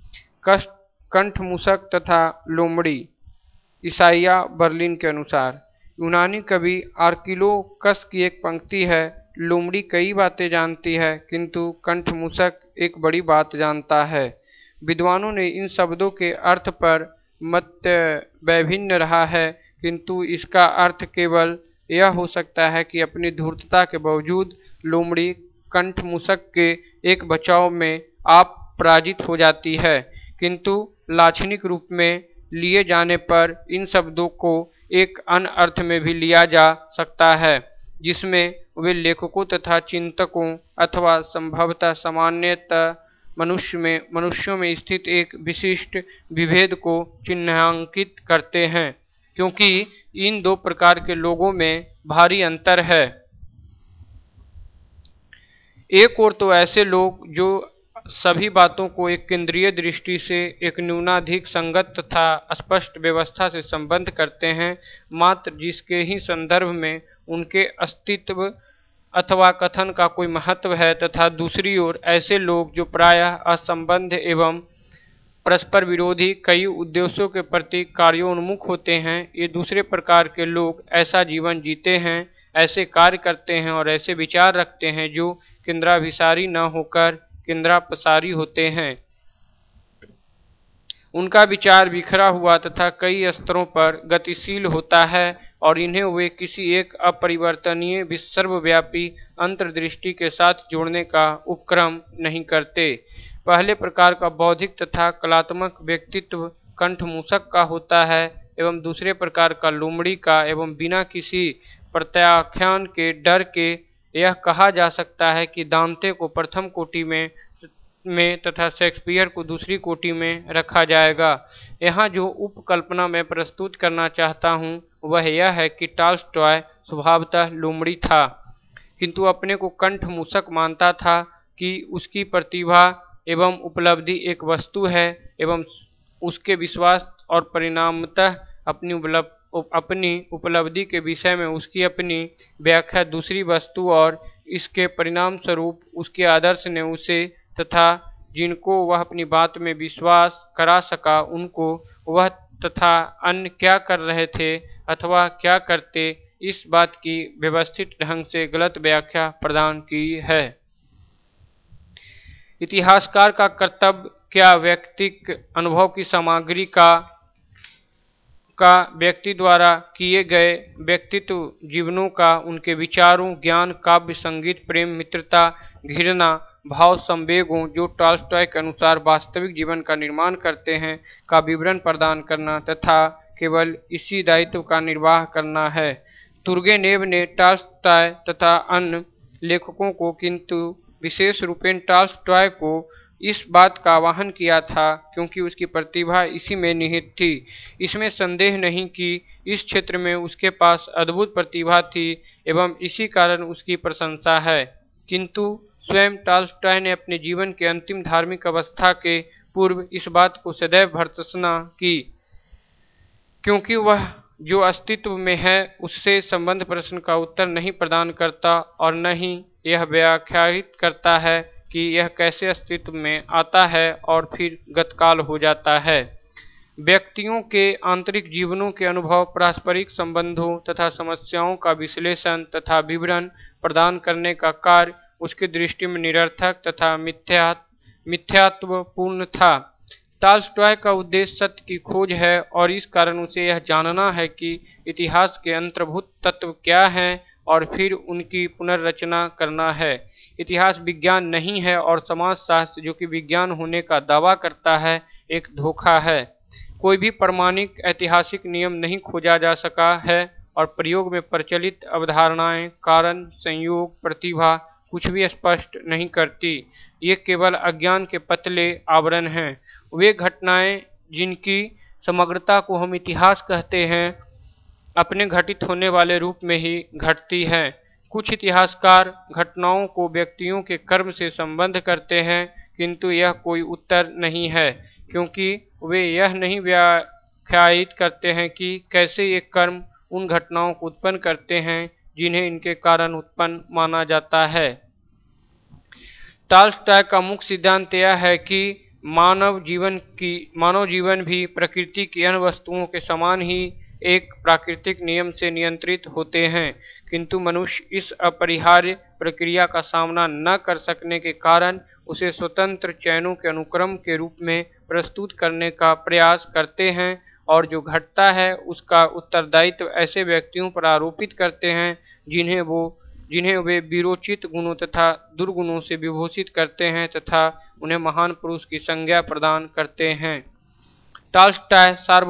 कंठ मूसक तथा लोमड़ी। ईसाइया बर्लिन के अनुसार यूनानी कवि आर्किलोकस की एक पंक्ति है, लोमड़ी कई बातें जानती है किंतु कंठ मूसक एक बड़ी बात जानता है। विद्वानों ने इन शब्दों के अर्थ पर मत वैभिन्न रहा है, किंतु इसका अर्थ केवल यह हो सकता है कि अपनी धूर्तता के बावजूद लोमड़ी कंठ मूसक के एक बचाव में आप पराजित हो जाती है, किंतु लाक्षणिक रूप में लिए जाने पर इन शब्दों को एक अन्य अर्थ में भी लिया जा सकता है, जिसमें वे लेखकों तथा चिंतकों अथवा संभवतः सामान्यतः मनुष्यों में स्थित एक विशिष्ट विभेद को चिन्हांकित करते हैं, क्योंकि इन दो प्रकार के लोगों में भारी अंतर है। एक ओर तो ऐसे लोग जो सभी बातों को एक केंद्रीय दृष्टि से एक न्यूनाधिक संगत तथा स्पष्ट व्यवस्था से संबद्ध करते हैं, मात्र जिसके ही संदर्भ में उनके अस्तित्व अथवा कथन का कोई महत्व है, तथा दूसरी ओर ऐसे लोग जो प्रायः असंबद्ध एवं परस्पर विरोधी कई उद्देश्यों के प्रति कार्योन्मुख होते हैं। ये दूसरे प्रकार के लोग ऐसा जीवन जीते हैं, ऐसे कार्य करते हैं और ऐसे विचार रखते हैं जो केंद्राभिसारी न होकर केंद्रापसारी होते हैं। उनका विचार बिखरा हुआ तथा कई स्तरों पर गतिशील होता है और इन्हें वे किसी एक अपरिवर्तनीय सर्वव्यापी अंतर्दृष्टि के साथ जोड़ने का उपक्रम नहीं करते। पहले प्रकार का बौद्धिक तथा कलात्मक व्यक्तित्व कंठ मूसक का होता है एवं दूसरे प्रकार का लोमड़ी का, एवं बिना किसी प्रत्याख्यान के डर के यह कहा जा सकता है कि दांते को प्रथम कोटि में तथा शेक्सपियर को दूसरी कोटि में रखा जाएगा। यहाँ जो उपकल्पना मैं प्रस्तुत करना चाहता हूँ वह यह है कि टॉल्स्टॉय स्वभावतः लोमड़ी था, किंतु अपने को कंठ मूसक मानता था कि उसकी प्रतिभा एवं उपलब्धि एक वस्तु है एवं उसके विश्वास और परिणामतः अपनी अपनी उपलब्धि के विषय में उसकी अपनी व्याख्या दूसरी वस्तु और इसके परिणाम स्वरूप उसके आदर्श ने उसे तथा जिनको वह अपनी बात में विश्वास करा सका उनको वह तथा अन्य क्या कर रहे थे अथवा क्या करते, इस बात की व्यवस्थित ढंग से गलत व्याख्या प्रदान की है। इतिहासकार का कर्तव्य क्या व्यक्तिक अनुभव की सामग्री का व्यक्ति द्वारा किए गए व्यक्तित्व जीवनों का, उनके विचारों, ज्ञान, काव्य, संगीत, प्रेम, मित्रता, घृणा, भाव, संवेगों जो टॉल्स्टॉय के अनुसार वास्तविक जीवन का निर्माण करते हैं का विवरण प्रदान करना तथा केवल इसी दायित्व का निर्वाह करना है। तुर्गेनेव ने टॉल्स्टॉय तथा अन्य लेखकों को, किंतु विशेष रूपेण टॉल्स्टॉय को इस बात का आह्वान किया था क्योंकि उसकी प्रतिभा इसी में निहित थी। इसमें संदेह नहीं कि इस क्षेत्र में उसके पास अद्भुत प्रतिभा थी एवं इसी कारण उसकी प्रशंसा है, किंतु स्वयं टॉल्स्टॉय ने अपने जीवन के अंतिम धार्मिक अवस्था के पूर्व इस बात को सदैव भर्त्सना की क्योंकि वह जो अस्तित्व में है उससे संबंध प्रश्न का उत्तर नहीं प्रदान करता और न ही यह व्याख्यायित करता है कि यह कैसे अस्तित्व में आता है और फिर गतकाल हो जाता है। व्यक्तियों के आंतरिक जीवनों के अनुभव, पारस्परिक संबंधों तथा समस्याओं का विश्लेषण तथा विवरण प्रदान करने का कार्य उसकी दृष्टि में निरर्थक तथा मिथ्यात्वपूर्ण था। टॉल्स्टॉय का उद्देश्य सत्य की खोज है और इस कारण उसे यह जानना है कि इतिहास के अंतर्भूत तत्व क्या हैं और फिर उनकी पुनर्रचना करना है। इतिहास विज्ञान नहीं है और समाजशास्त्र जो कि विज्ञान होने का दावा करता है एक धोखा है। कोई भी प्रामाणिक ऐतिहासिक नियम नहीं खोजा जा सका है और प्रयोग में प्रचलित अवधारणाएं कारण, संयोग, प्रतिभा कुछ भी स्पष्ट नहीं करती। ये केवल अज्ञान के पतले आवरण हैं। वे घटनाएं जिनकी समग्रता को हम इतिहास कहते हैं अपने घटित होने वाले रूप में ही घटती हैं। कुछ इतिहासकार घटनाओं को व्यक्तियों के कर्म से संबंध करते हैं, किंतु यह कोई उत्तर नहीं है क्योंकि वे यह नहीं व्याख्यायित करते हैं कि कैसे ये कर्म उन घटनाओं को उत्पन्न करते हैं जिन्हें इनके कारण उत्पन्न माना जाता है। टॉल्स्टॉय का मुख्य सिद्धांत यह है कि मानव जीवन भी प्रकृति की अन्य वस्तुओं के समान ही एक प्राकृतिक नियम से नियंत्रित होते हैं, किंतु मनुष्य इस अपरिहार्य प्रक्रिया का सामना न कर सकने के कारण उसे स्वतंत्र चयनों के अनुक्रम के रूप में प्रस्तुत करने का प्रयास करते हैं और जो घटता है उसका उत्तरदायित्व ऐसे व्यक्तियों पर आरोपित करते हैं जिन्हें वे वीरोचित गुणों तथा दुर्गुणों से विभूषित करते हैं तथा उन्हें महान पुरुष की संज्ञा प्रदान करते हैं। टॉल्स्टॉय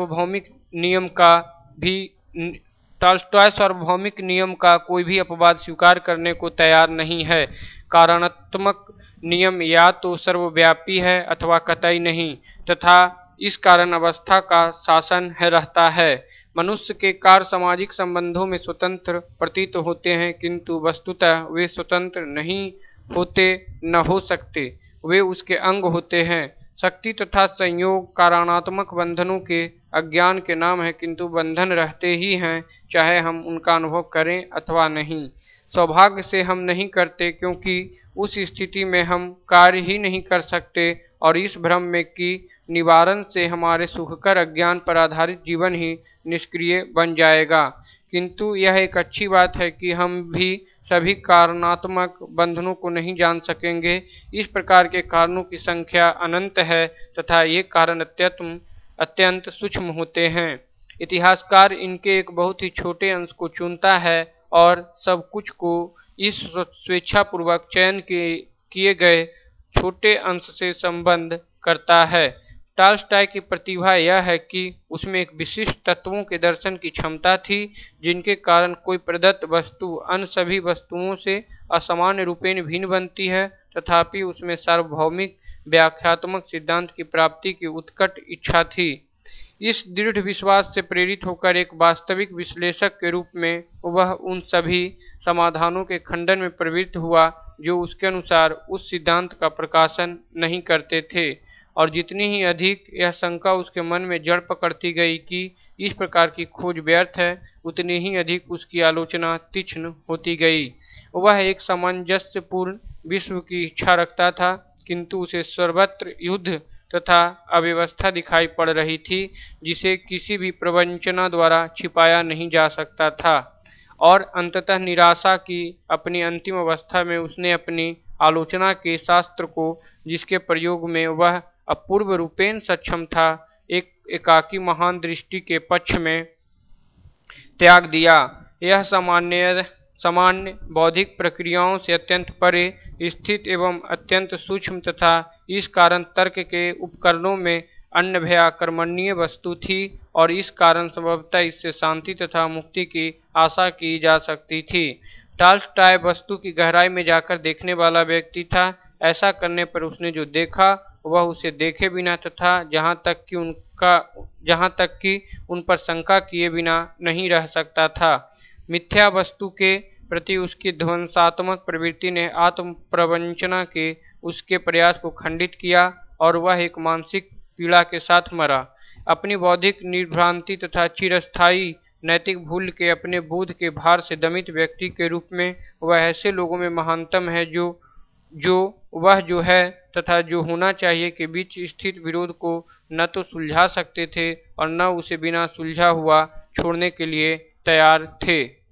सार्वभौमिक नियम का कोई भी अपवाद स्वीकार करने को तैयार नहीं है। कारणात्मक नियम या तो सर्वव्यापी है अथवा कतई नहीं तथा इस कारण अवस्था का शासन रहता है। मनुष्य के कार्य सामाजिक संबंधों में स्वतंत्र प्रतीत होते हैं, किंतु वस्तुतः वे स्वतंत्र नहीं होते न हो सकते, वे उसके अंग होते हैं। शक्ति तथा संयोग कारणात्मक बंधनों के अज्ञान के नाम है, किंतु बंधन रहते ही हैं चाहे हम उनका अनुभव करें अथवा नहीं। सौभाग्य से हम नहीं करते क्योंकि उस स्थिति में हम कार्य ही नहीं कर सकते और इस भ्रम में कि निवारण से हमारे सुखकर अज्ञान पर आधारित जीवन ही निष्क्रिय बन जाएगा। किंतु यह एक अच्छी बात है कि हम भी सभी कारणात्मक बंधनों को नहीं जान सकेंगे। इस प्रकार के कारणों की संख्या अनंत है तथा ये कारण अत्यंत सूक्ष्म होते हैं। इतिहासकार इनके एक बहुत ही छोटे अंश को चुनता है और सब कुछ को इस स्वेच्छापूर्वक चयन किए गए छोटे अंश से संबंध करता है। टॉल्स्टॉय की प्रतिभा यह है कि उसमें एक विशिष्ट तत्वों के दर्शन की क्षमता थी जिनके कारण कोई प्रदत्त वस्तु अन्य सभी वस्तुओं से असामान्य रूपेण भिन्न बनती है, तथापि उसमें सार्वभौमिक व्याख्यात्मक सिद्धांत की प्राप्ति की उत्कट इच्छा थी। इस दृढ़ विश्वास से प्रेरित होकर एक वास्तविक विश्लेषक के रूप में वह उन सभी समाधानों के खंडन में प्रवृत्त हुआ जो उसके अनुसार उस सिद्धांत का प्रकाशन नहीं करते थे और जितनी ही अधिक यह शंका उसके मन में जड़ पकड़ती गई कि इस प्रकार की खोज व्यर्थ है, उतनी ही अधिक उसकी आलोचना तीक्ष्ण होती गई। वह एक सामंजस्यपूर्ण विश्व की इच्छा रखता था, किंतु उसे सर्वत्र युद्ध तथा अव्यवस्था दिखाई पड़ रही थी, जिसे किसी भी प्रवंचना द्वारा छिपाया नहीं जा सकता था। और अंततः निराशा की अपनी अंतिम अवस्था में उसने अपनी आलोचना के शास्त्र को, जिसके प्रयोग में वह अपूर्व रूपेण सक्षम था, एक एकाकी महान दृष्टि के पक्ष में त्याग दिया। यह सामान्य बौद्धिक प्रक्रियाओं से अत्यंत परे स्थित एवं अत्यंत सूक्ष्म तथा इस कारण तर्क के उपकरणों में अन्य आकर्मणीय वस्तु थी, और इस कारण संभवतः इससे शांति तथा मुक्ति की आशा की जा सकती थी। टॉल्स्टॉय वस्तु की गहराई में जाकर देखने वाला व्यक्ति था। ऐसा करने पर उसने जो देखा वह उसे देखे बिना तथा जहाँ तक कि उन पर शंका किए बिना नहीं रह सकता था। मिथ्या वस्तु के प्रति उसकी ध्वंसात्मक प्रवृत्ति ने आत्म प्रवंचना के उसके प्रयास को खंडित किया, और वह एक मानसिक पीड़ा के साथ मरा। अपनी बौद्धिक निर्भ्रांति तथा चिरस्थायी नैतिक भूल के अपने बोध के भार से दमित व्यक्ति के रूप में वह ऐसे लोगों में महानतम है जो है तथा जो होना चाहिए के बीच स्थित विरोध को न तो सुलझा सकते थे और न उसे बिना सुलझा हुआ छोड़ने के लिए तैयार थे।